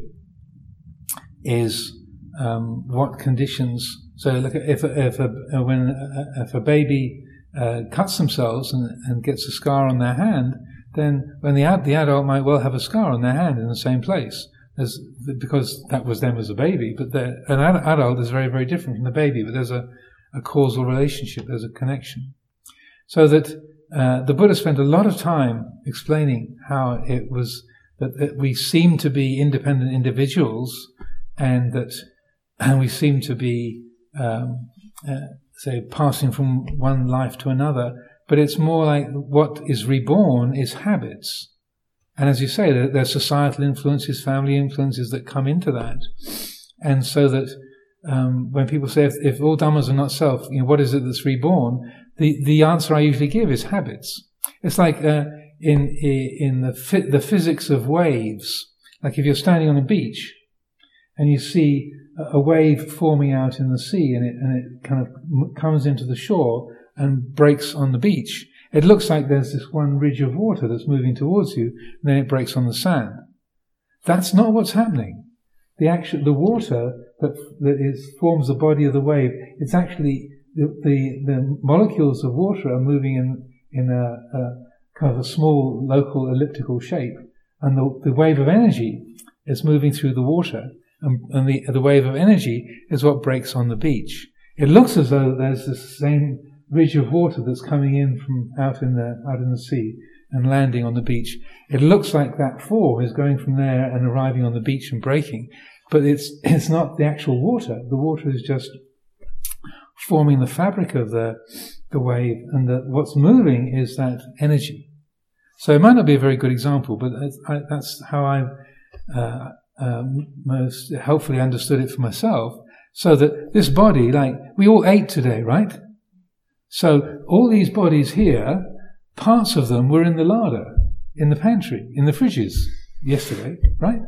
is um, what conditions. So, look, if if a, when if a baby uh, cuts themselves and, and gets a scar on their hand, then when the ad, the adult might well have a scar on their hand in the same place, as because that was them as a baby. But an ad, adult is very very different from the baby. But there's a, a causal relationship. There's a connection. So that uh, the Buddha spent a lot of time explaining how it was that, that we seem to be independent individuals, and that and we seem to be, um, uh, say, passing from one life to another. But it's more like what is reborn is habits. And as you say, there, there's societal influences, family influences that come into that. And so that um, when people say, if, if all dhammas are not self, you know, what is it that's reborn? The, the answer I usually give is habits. It's like uh, in in the fi- the physics of waves. Like if you're standing on a beach and you see a wave forming out in the sea, and it and it kind of comes into the shore and breaks on the beach. It looks like there's this one ridge of water that's moving towards you, and then it breaks on the sand. That's not what's happening. The actual the water that that is forms the body of the wave. It's actually the the, the molecules of water are moving in in a, a kind of a small local elliptical shape, and the the wave of energy is moving through the water. And, and the the wave of energy is what breaks on the beach. It looks as though there's the same ridge of water that's coming in from out in the out in the sea and landing on the beach. It looks like that form is going from there and arriving on the beach and breaking, but it's it's not the actual water. The water is just forming the fabric of the the wave, and the, what's moving is that energy. So it might not be a very good example, but that's, I, that's how I've uh, Um, most helpfully understood it for myself, so that this body, like, we all ate today, right? So all these bodies here, parts of them were in the larder, in the pantry, in the fridges, yesterday, right?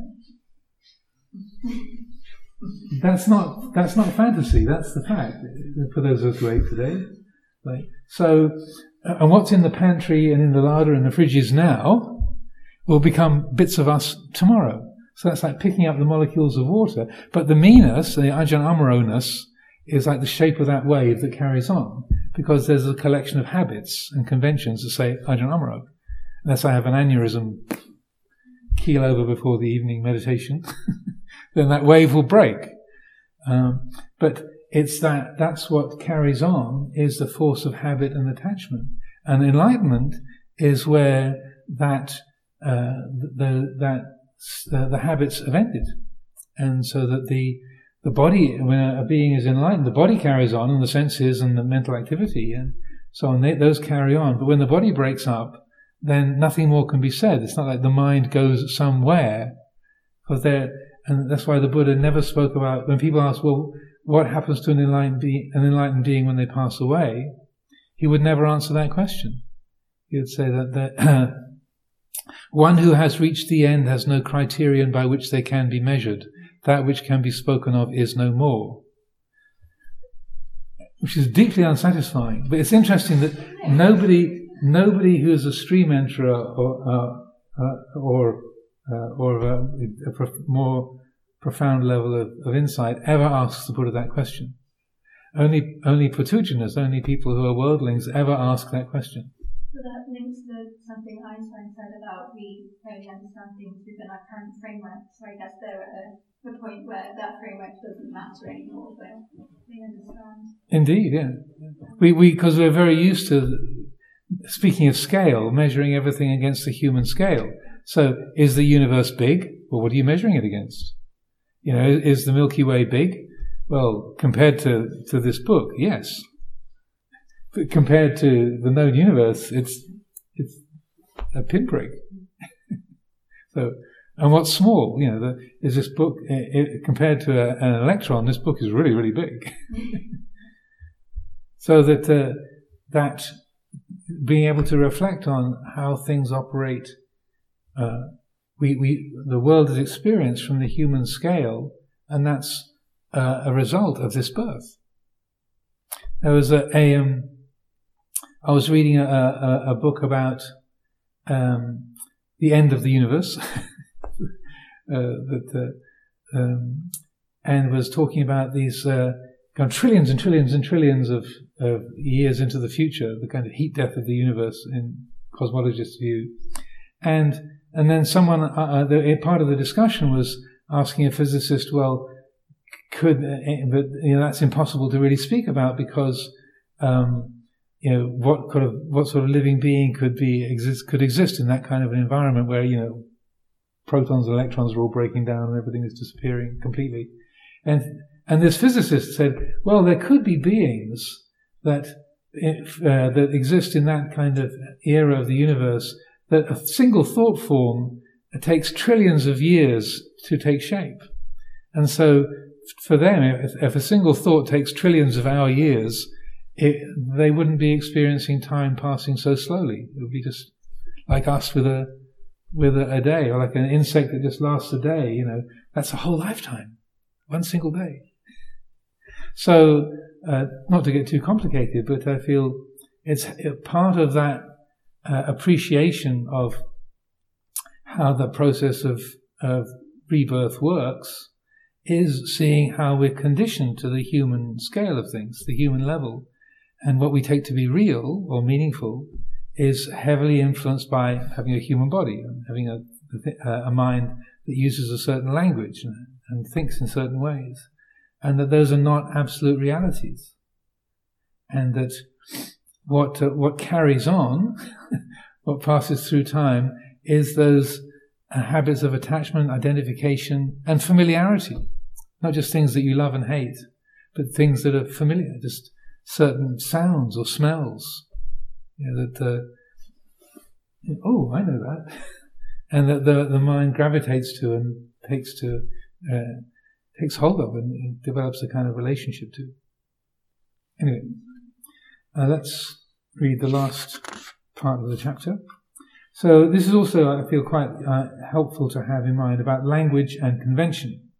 That's not that's not fantasy. That's the fact. For those of us who ate today, right? So, and what's in the pantry and in the larder and the fridges now will become bits of us tomorrow. So that's like picking up the molecules of water. But the me-ness, the Ajahn Amaro-ness, is like the shape of that wave that carries on, because there's a collection of habits and conventions that say Ajahn Amaro. Unless I have an aneurysm, keel over before the evening meditation, then that wave will break. Um, but it's that, that's what carries on, is the force of habit and attachment. And enlightenment is where that, uh, the, that, the, the habits have ended. And so that the, the body, when a being is enlightened, the body carries on, and the senses and the mental activity and so on, they, those carry on. But when the body breaks up, then nothing more can be said. It's not like the mind goes somewhere, because there, and that's why the Buddha never spoke about, when people ask, well, what happens to an enlightened being, an enlightened being when they pass away? He would never answer that question. He would say that, that one who has reached the end has no criterion by which they can be measured. That which can be spoken of is no more. Which is deeply unsatisfying. But it's interesting that nobody, nobody who is a stream enterer or uh, uh, or uh, or of a, a prof- more profound level of, of insight ever asks the Buddha that question. Only only Putujanas, only people who are worldlings, ever ask that question. So that links to something Einstein said about we only understand things within our current framework. So I guess they're at a, a point where that framework doesn't matter anymore, where we understand. Indeed, yeah. We we because we're very used to, speaking of scale, measuring everything against the human scale. So, is the universe big? Well, what are you measuring it against? You know, is the Milky Way big? Well, compared to, to this book, yes. But compared to the known universe, it's it's a pinprick. So, and what's small? You know, the, is this book it, it, compared to a, an electron? This book is really, really big. So that uh, that being able to reflect on how things operate, uh, we we the world is experienced from the human scale, and that's uh, a result of this birth. There was a, a um, I was reading a, a, a book about um, the end of the universe, uh, that, uh, um, and was talking about these uh, gone trillions and trillions and trillions of, of years into the future, the kind of heat death of the universe in cosmologist view, and and then someone, uh, the, part of the discussion was asking a physicist, well, could uh, but you know that's impossible to really speak about because. Um, You know, what kind of what sort of living being could be exist could exist in that kind of an environment where, you know, protons and electrons are all breaking down and everything is disappearing completely. And and this physicist said, well, there could be beings that if, uh, that exist in that kind of era of the universe, that a single thought form takes trillions of years to take shape. And so for them, if, if a single thought takes trillions of our years, It, they wouldn't be experiencing time passing so slowly. It would be just like us with a with a, a day, or like an insect that just lasts a day. You know, that's a whole lifetime, one single day. So, uh, not to get too complicated, but I feel it's part of that uh, appreciation of how the process of of rebirth works is seeing how we're conditioned to the human scale of things, the human level. And what we take to be real or meaningful is heavily influenced by having a human body and having a, a mind that uses a certain language and, and thinks in certain ways. And that those are not absolute realities. And that what uh, what carries on, what passes through time, is those uh, habits of attachment, identification, and familiarity. Not just things that you love and hate, but things that are familiar, just certain sounds or smells, you know, that uh, oh, I know that, and that the the mind gravitates to and takes to uh, takes hold of and, and develops a kind of relationship to. Anyway, uh, let's read the last part of the chapter. So this is also, I feel, quite uh, helpful to have in mind about language and convention.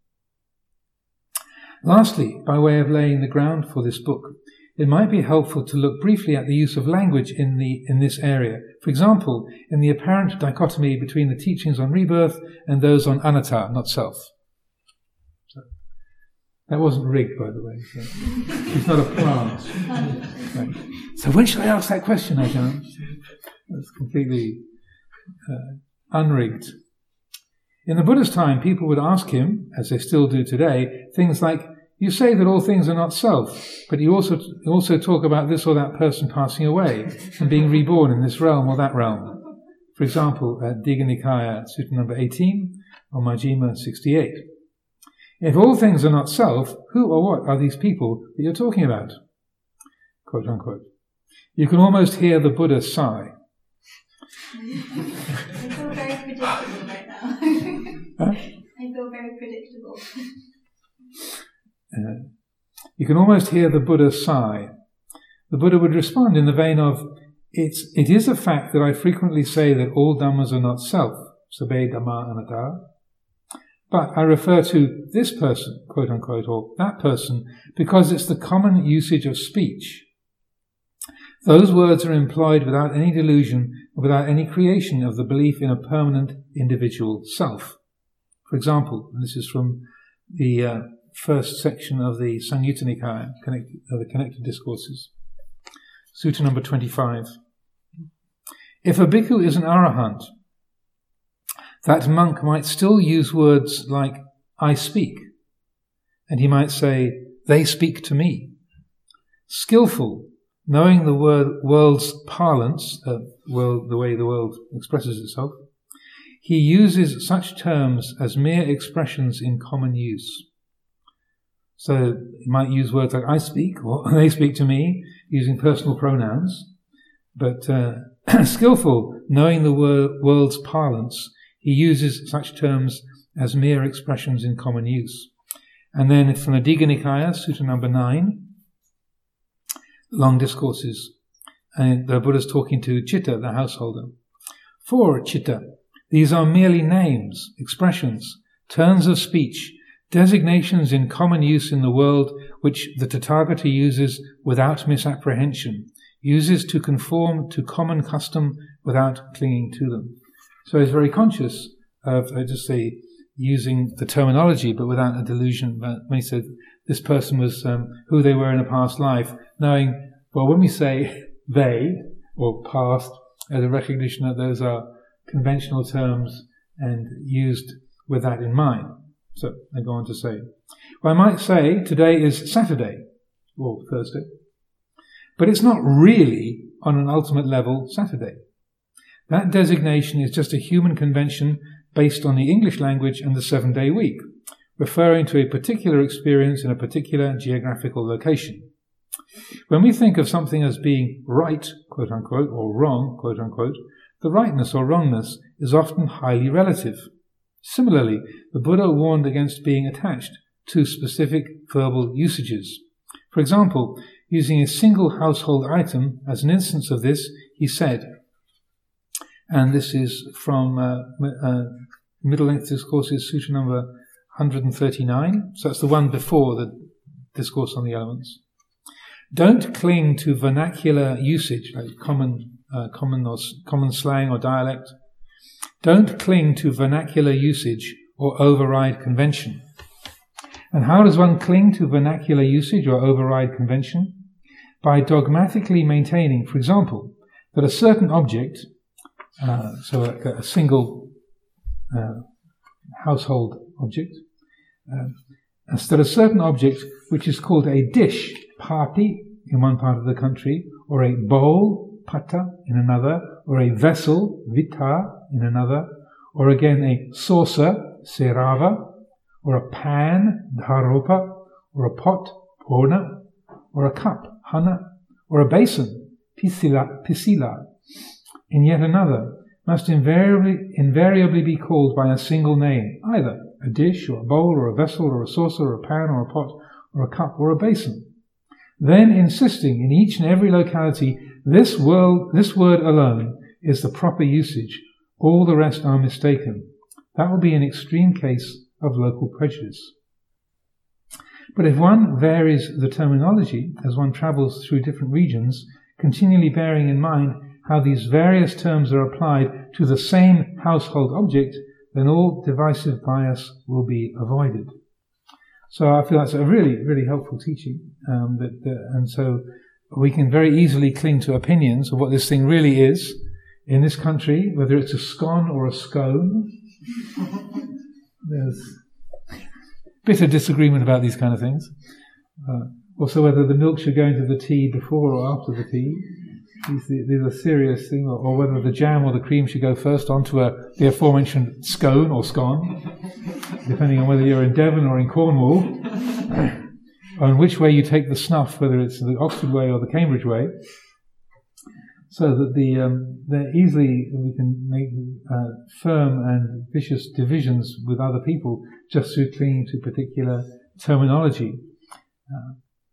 Lastly, by way of laying the ground for this book, it might be helpful to look briefly at the use of language in the in this area. For example, in the apparent dichotomy between the teachings on rebirth and those on anatta, not self. So, that wasn't rigged, by the way. So. It's not a plant. Right. So when should I ask that question, Ajahn? That's completely uh, unrigged. In the Buddha's time, people would ask him, as they still do today, things like, you say that all things are not self, but you also you also talk about this or that person passing away and being reborn in this realm or that realm. For example, at Digha Nikaya, Sutta number eighteen, or Majjhima sixty-eight. If all things are not self, who or what are these people that you're talking about? Quote unquote. You can almost hear the Buddha sigh. I feel very predictable right now. Huh? I feel very predictable. Uh, you can almost hear the Buddha sigh. The Buddha would respond in the vein of, it's, it is a fact that I frequently say that all dhammas are not self, sabbe dhamma anatta, but I refer to this person, quote unquote, or that person, because it's the common usage of speech. Those words are employed without any delusion, without any creation of the belief in a permanent individual self. For example, and this is from the uh, first section of the Samyutta Nikaya, connect, uh, the Connected Discourses, Sutta number twenty-five. If a bhikkhu is an arahant, that monk might still use words like, I speak, and he might say, they speak to me. Skillful, knowing the word, world's parlance, uh, world, the way the world expresses itself, he uses such terms as mere expressions in common use. So he might use words like I speak, or they speak to me, using personal pronouns. But uh, skillful, knowing the wor- world's parlance, he uses such terms as mere expressions in common use. And then from the Digha Nikaya, Sutta number nine, long discourses, and the Buddha's talking to Chitta, the householder. For Chitta, these are merely names, expressions, turns of speech, designations in common use in the world which the Tathagata uses without misapprehension, uses to conform to common custom without clinging to them. So he's very conscious of, I just say, using the terminology but without a delusion. But when he said this person was um, who they were in a past life, knowing, well, when we say they, or past, as a recognition that those are conventional terms and used with that in mind. So they go on to say, well, I might say today is Saturday, or Thursday, but it's not really, on an ultimate level, Saturday. That designation is just a human convention based on the English language and the seven-day week, referring to a particular experience in a particular geographical location. When we think of something as being right, quote unquote, or wrong, quote unquote, the rightness or wrongness is often highly relative. Similarly, the Buddha warned against being attached to specific verbal usages. For example, using a single household item as an instance of this, he said, and this is from uh, uh, Middle Length Discourses, Sutta number one hundred thirty-nine, so that's the one before the Discourse on the Elements. Don't cling to vernacular usage, like common, uh, common, or, common slang or dialect. Don't cling to vernacular usage or override convention. And how does one cling to vernacular usage or override convention? By dogmatically maintaining, for example, that a certain object, uh, so a, a single uh, household object, uh, that a certain object which is called a dish, pati, in one part of the country, or a bowl, pata, in another, or a vessel, vita, in another, or again a saucer, serava, or a pan, dharopa, or a pot, pona, or a cup, hana, or a basin, pisila, pisila, in yet another, must invariably, invariably be called by a single name, either a dish, or a bowl, or a vessel, or a saucer, or a pan, or a pot, or a cup, or a basin. Then insisting in each and every locality, this, world, this word alone is the proper usage all the rest are mistaken. That will be an extreme case of local prejudice. But if one varies the terminology as one travels through different regions, continually bearing in mind how these various terms are applied to the same household object, then all divisive bias will be avoided. So I feel that's a really, really helpful teaching. Um, that, that, and so we can very easily cling to opinions of what this thing really is in this country, whether it's a scone or a scone. There's bitter disagreement about these kind of things. Uh, also, whether the milk should go into the tea before or after the tea. These, these are serious things. Or, or whether the jam or the cream should go first onto a, the aforementioned scone or scone, depending on whether you're in Devon or in Cornwall, on which way you take the snuff, whether it's the Oxford way or the Cambridge way. So that the um, they're easily we can make uh, firm and vicious divisions with other people just through clinging to particular terminology. Uh,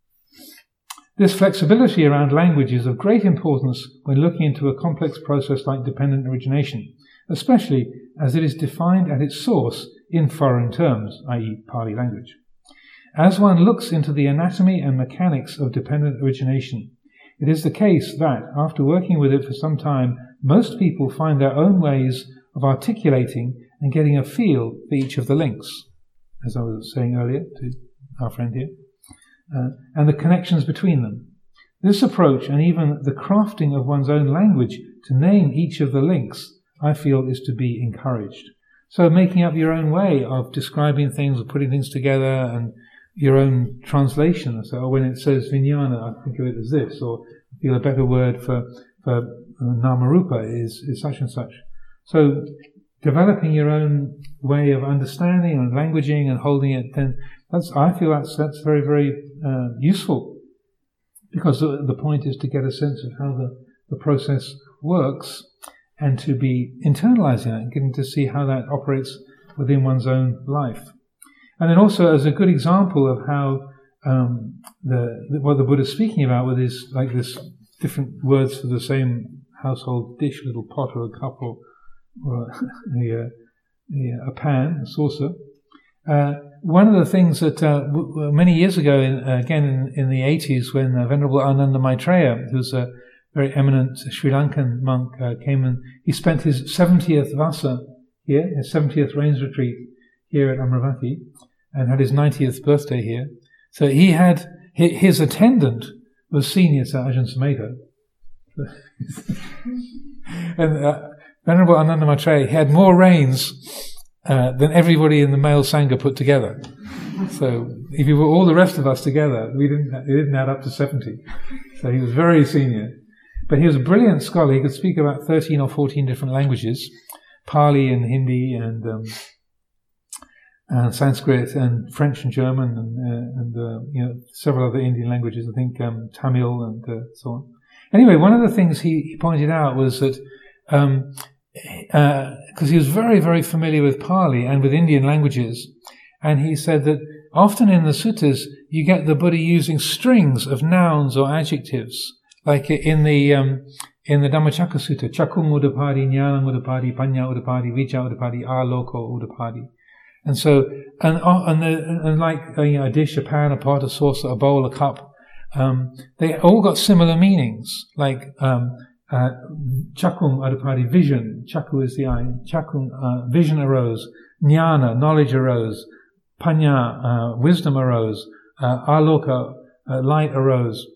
this flexibility around language is of great importance when looking into a complex process like dependent origination, especially as it is defined at its source in foreign terms, that is Pali language. As one looks into the anatomy and mechanics of dependent origination, it is the case that, after working with it for some time, most people find their own ways of articulating and getting a feel for each of the links, as I was saying earlier to our friend here, uh, and the connections between them. This approach, and even the crafting of one's own language to name each of the links, I feel is to be encouraged. So making up your own way of describing things or putting things together, and your own translation. So when it says vijnana, I think of it as this, or I feel a better word for, for namarupa is, is such and such. So developing your own way of understanding and languaging and holding it, then that's, I feel that's, that's very, very uh, useful, because the, the point is to get a sense of how the, the process works and to be internalizing it and getting to see how that operates within one's own life. And then also as a good example of how um, the, the what the Buddha is speaking about with his like this different words for the same household dish, little pot or a cup or, or a, a, a, a pan, a saucer. Uh, one of the things that uh, w- many years ago, in, uh, again in, in the eighties, when uh, Venerable Ananda Maitreya, who's a very eminent Sri Lankan monk, uh, came and he spent his seventieth Vasa here, his seventieth rains retreat here at Amaravati, and had his ninetieth birthday here. So he had, his attendant was senior to Ajahn Sumedho. And uh, Venerable Ananda Maitreya had more rains uh, than everybody in the male Sangha put together. So if you were all the rest of us together, we didn't, it didn't add up to seventy. So he was very senior. But he was a brilliant scholar. He could speak about thirteen or fourteen different languages, Pali and Hindi and um, and Sanskrit and French and German and, uh, and uh, you know, several other Indian languages, I think um, Tamil and uh, so on. Anyway, one of the things he, he pointed out was that um, uh, because he was very, very familiar with Pali and with Indian languages, and he said that often in the suttas you get the Buddha using strings of nouns or adjectives, like in the um, in the Dhammacakka Sutta, Chakung Udapadi, Jnanam Udapadi, Panya Udapadi, Vijja Udapadi, Aloko Udapadi. And so, and and, the, and like you know, a dish, a pan, a pot, a saucer, a bowl, a cup, um, they all got similar meanings. Like um, uh, Chakung Udapadi, vision. Chaku is the eye. Chakung, uh, vision arose. Jnana, knowledge arose. Panya, uh, wisdom arose. Uh, aloka, uh, light arose.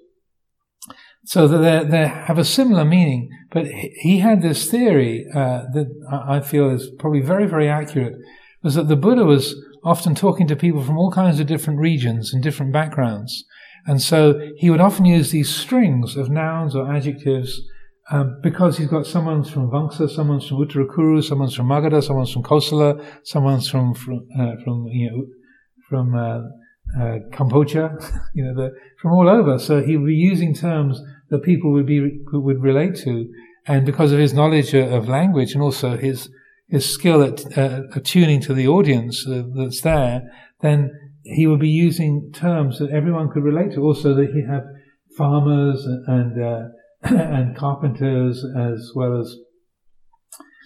So that they they have a similar meaning. But he had this theory uh, that I feel is probably very, very accurate. Was that the Buddha was often talking to people from all kinds of different regions and different backgrounds. And so he would often use these strings of nouns or adjectives um, because he's got someone's from Vangsa, someone's from Uttarakuru, someone's from Magadha, someone's from Kosala, someone's from from, uh, from you know from uh, uh, Cambodia, you know, the, from all over. So he would be using terms that people would be would relate to, and because of his knowledge of language and also his his skill at uh, attuning to the audience uh, that's there, then he would be using terms that everyone could relate to. Also, that he'd have farmers and uh, and carpenters as well as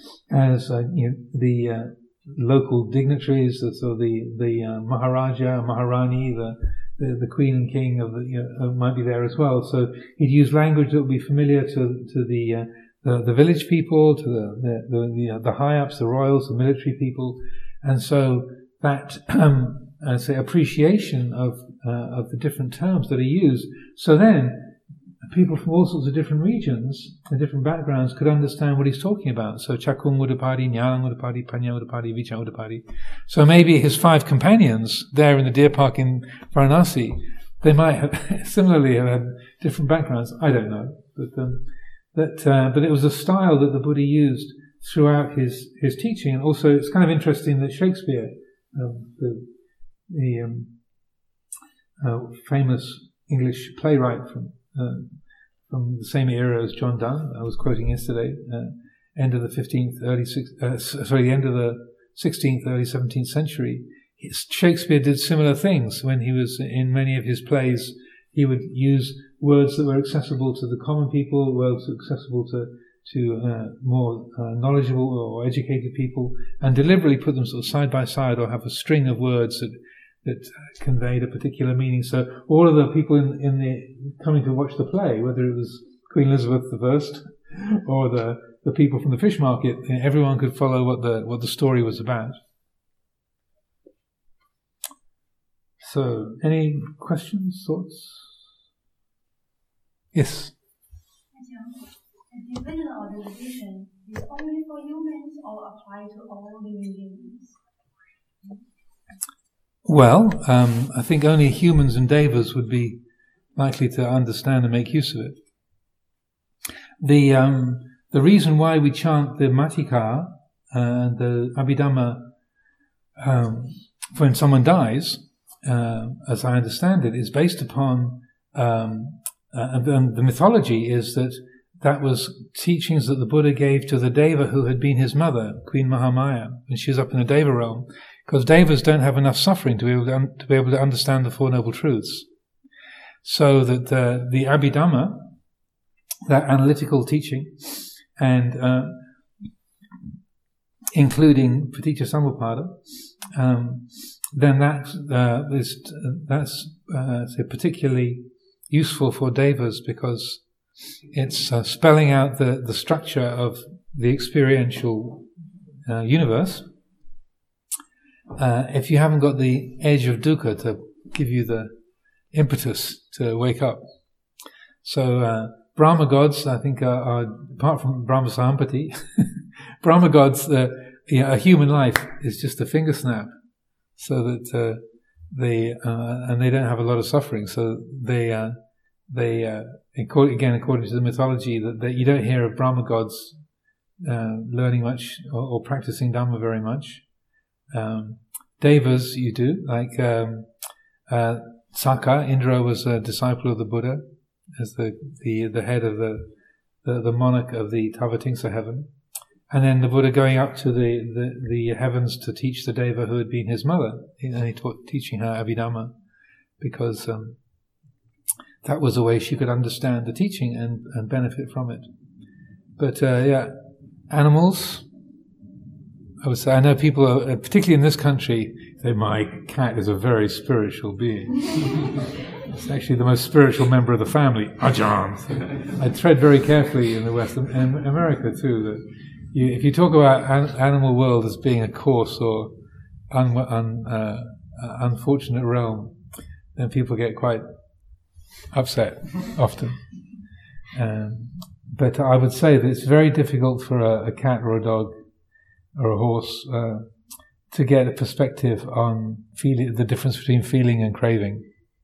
as uh, you know, the uh, local dignitaries, so the the uh, Maharaja, Maharani, the, the the Queen and King of the you know, might be there as well. So he'd use language that would be familiar to to the uh, the, the village people, to the the the, the, uh, the high ups, the royals, the military people, and so that um, I say appreciation of uh, of the different terms that are used. So then people from all sorts of different regions and different backgrounds could understand what he's talking about. So Chakung Udapadi, Nyang Udapadi, Panya Udapadi, Vicha Udapadi. So maybe his five companions there in the deer park in Varanasi, they might have similarly have had different backgrounds. I don't know, but um, that uh, but it was a style that the Buddha used throughout his his teaching. And also, it's kind of interesting that Shakespeare, um, the the um, uh, famous English playwright from uh, from the same era as John Donne, I was quoting yesterday, uh, end of the fifteenth, early six, uh, sorry, the end of the sixteenth, early seventeenth century. Shakespeare did similar things when he was in many of his plays. He would use words that were accessible to the common people, words accessible to to uh, more uh, knowledgeable or educated people, and deliberately put them sort of side by side, or have a string of words that that conveyed a particular meaning. So all of the people in, in the coming to watch the play, whether it was Queen Elizabeth the First or the the people from the fish market, everyone could follow what the what the story was about. So, any questions, thoughts? Yes. The division or the division is only for humans or apply to all living beings? Well, um, I think only humans and devas would be likely to understand and make use of it. The um, the reason why we chant the Matika and the Abhidhamma um, when someone dies, uh, as I understand it, is based upon um, uh, and the mythology is that that was teachings that the Buddha gave to the Deva who had been his mother, Queen Mahamaya, when she was up in the Deva realm, because Devas don't have enough suffering to be able to, un- to be able to understand the Four Noble Truths. So that uh, the Abhidhamma, that analytical teaching, and uh, including Paticca Samuppada, um, then that uh, is that's uh, particularly useful for Devas because it's uh, spelling out the, the structure of the experiential uh, universe. Uh, if you haven't got the edge of dukkha to give you the impetus to wake up. So uh, Brahma gods, I think, are, are apart from Brahma Sahampati, Brahma gods, uh, you know, a human life is just a finger snap, so that uh, they uh, and they don't have a lot of suffering. So they uh, they uh, again, according to the mythology, that, that you don't hear of Brahma gods uh, learning much or, or practicing Dhamma very much. Um, Devas, you do, like um, uh, Saka. Indra was a disciple of the Buddha as the the, the head of the, the the monarch of the Tavatimsa heaven, and then the Buddha going up to the, the, the heavens to teach the Deva who had been his mother, and he taught teaching her Abhidhamma because um, that was a way she could understand the teaching and, and benefit from it. But uh, yeah, animals. I would say, I know people, are, particularly in this country, say my cat is a very spiritual being. It's actually the most spiritual member of the family, Ajahn. So I tread very carefully in the West, and America too, that you, if you talk about an, animal world as being a coarse or un, un, uh, unfortunate realm, then people get quite upset often. Um, but I would say that it's very difficult for a, a cat or a dog or a horse uh, to get a perspective on feeling, the difference between feeling and craving.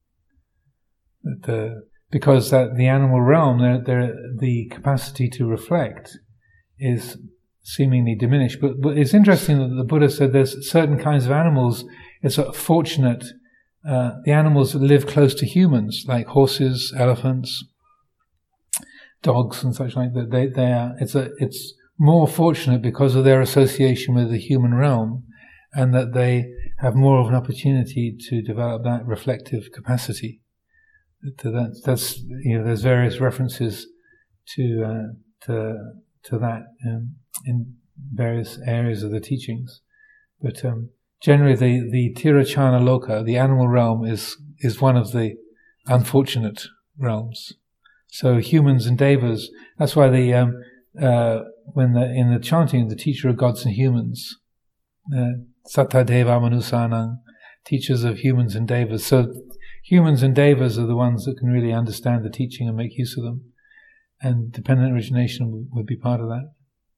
The, because that the animal realm, they're, they're, the capacity to reflect is seemingly diminished. But, but it's interesting that the Buddha said there's certain kinds of animals, it's sort of fortunate, uh, the animals that live close to humans, like horses, elephants, dogs and such like that, they, they are, it's a, it's more fortunate because of their association with the human realm, and that they have more of an opportunity to develop that reflective capacity. That, that's, you know, there's various references to uh, to to that um, in various areas of the teachings. But um, generally, the the Tirachana Loka, the animal realm, is is one of the unfortunate realms. So humans and devas. That's why the um, uh, when the in the chanting, the teacher of gods and humans, uh, Satta Deva Manusanang, teachers of humans and devas. So humans and devas are the ones that can really understand the teaching and make use of them. And dependent origination would be part of that.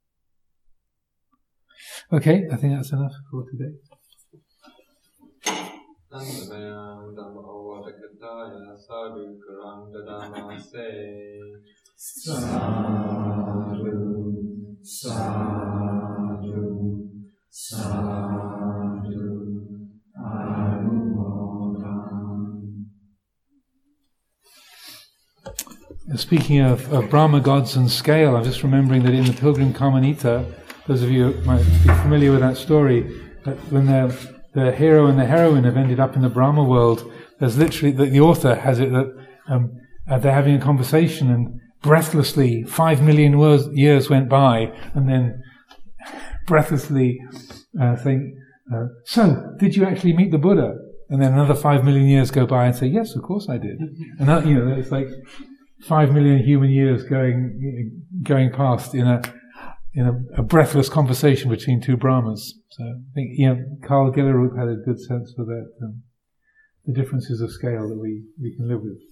Okay, I think that's enough for today. Sadhu, sadhu, sadhu, Anumodam. Speaking of, of Brahma gods and scale, I'm just remembering that in the Pilgrim Kamanita, those of you who might be familiar with that story, that when the, the hero and the heroine have ended up in the Brahma world, there's literally, the, the author has it that um, uh, they're having a conversation and breathlessly five million words, years went by, and then breathlessly uh, saying, uh, so, did you actually meet the Buddha? And then another five million years go by and say, yes, of course I did. And that, you know, it's like five million human years going going past in a in a, a breathless conversation between two Brahmas. So I think, you know, Carl Gellerup had a good sense for that, um, the differences of scale that we, we can live with.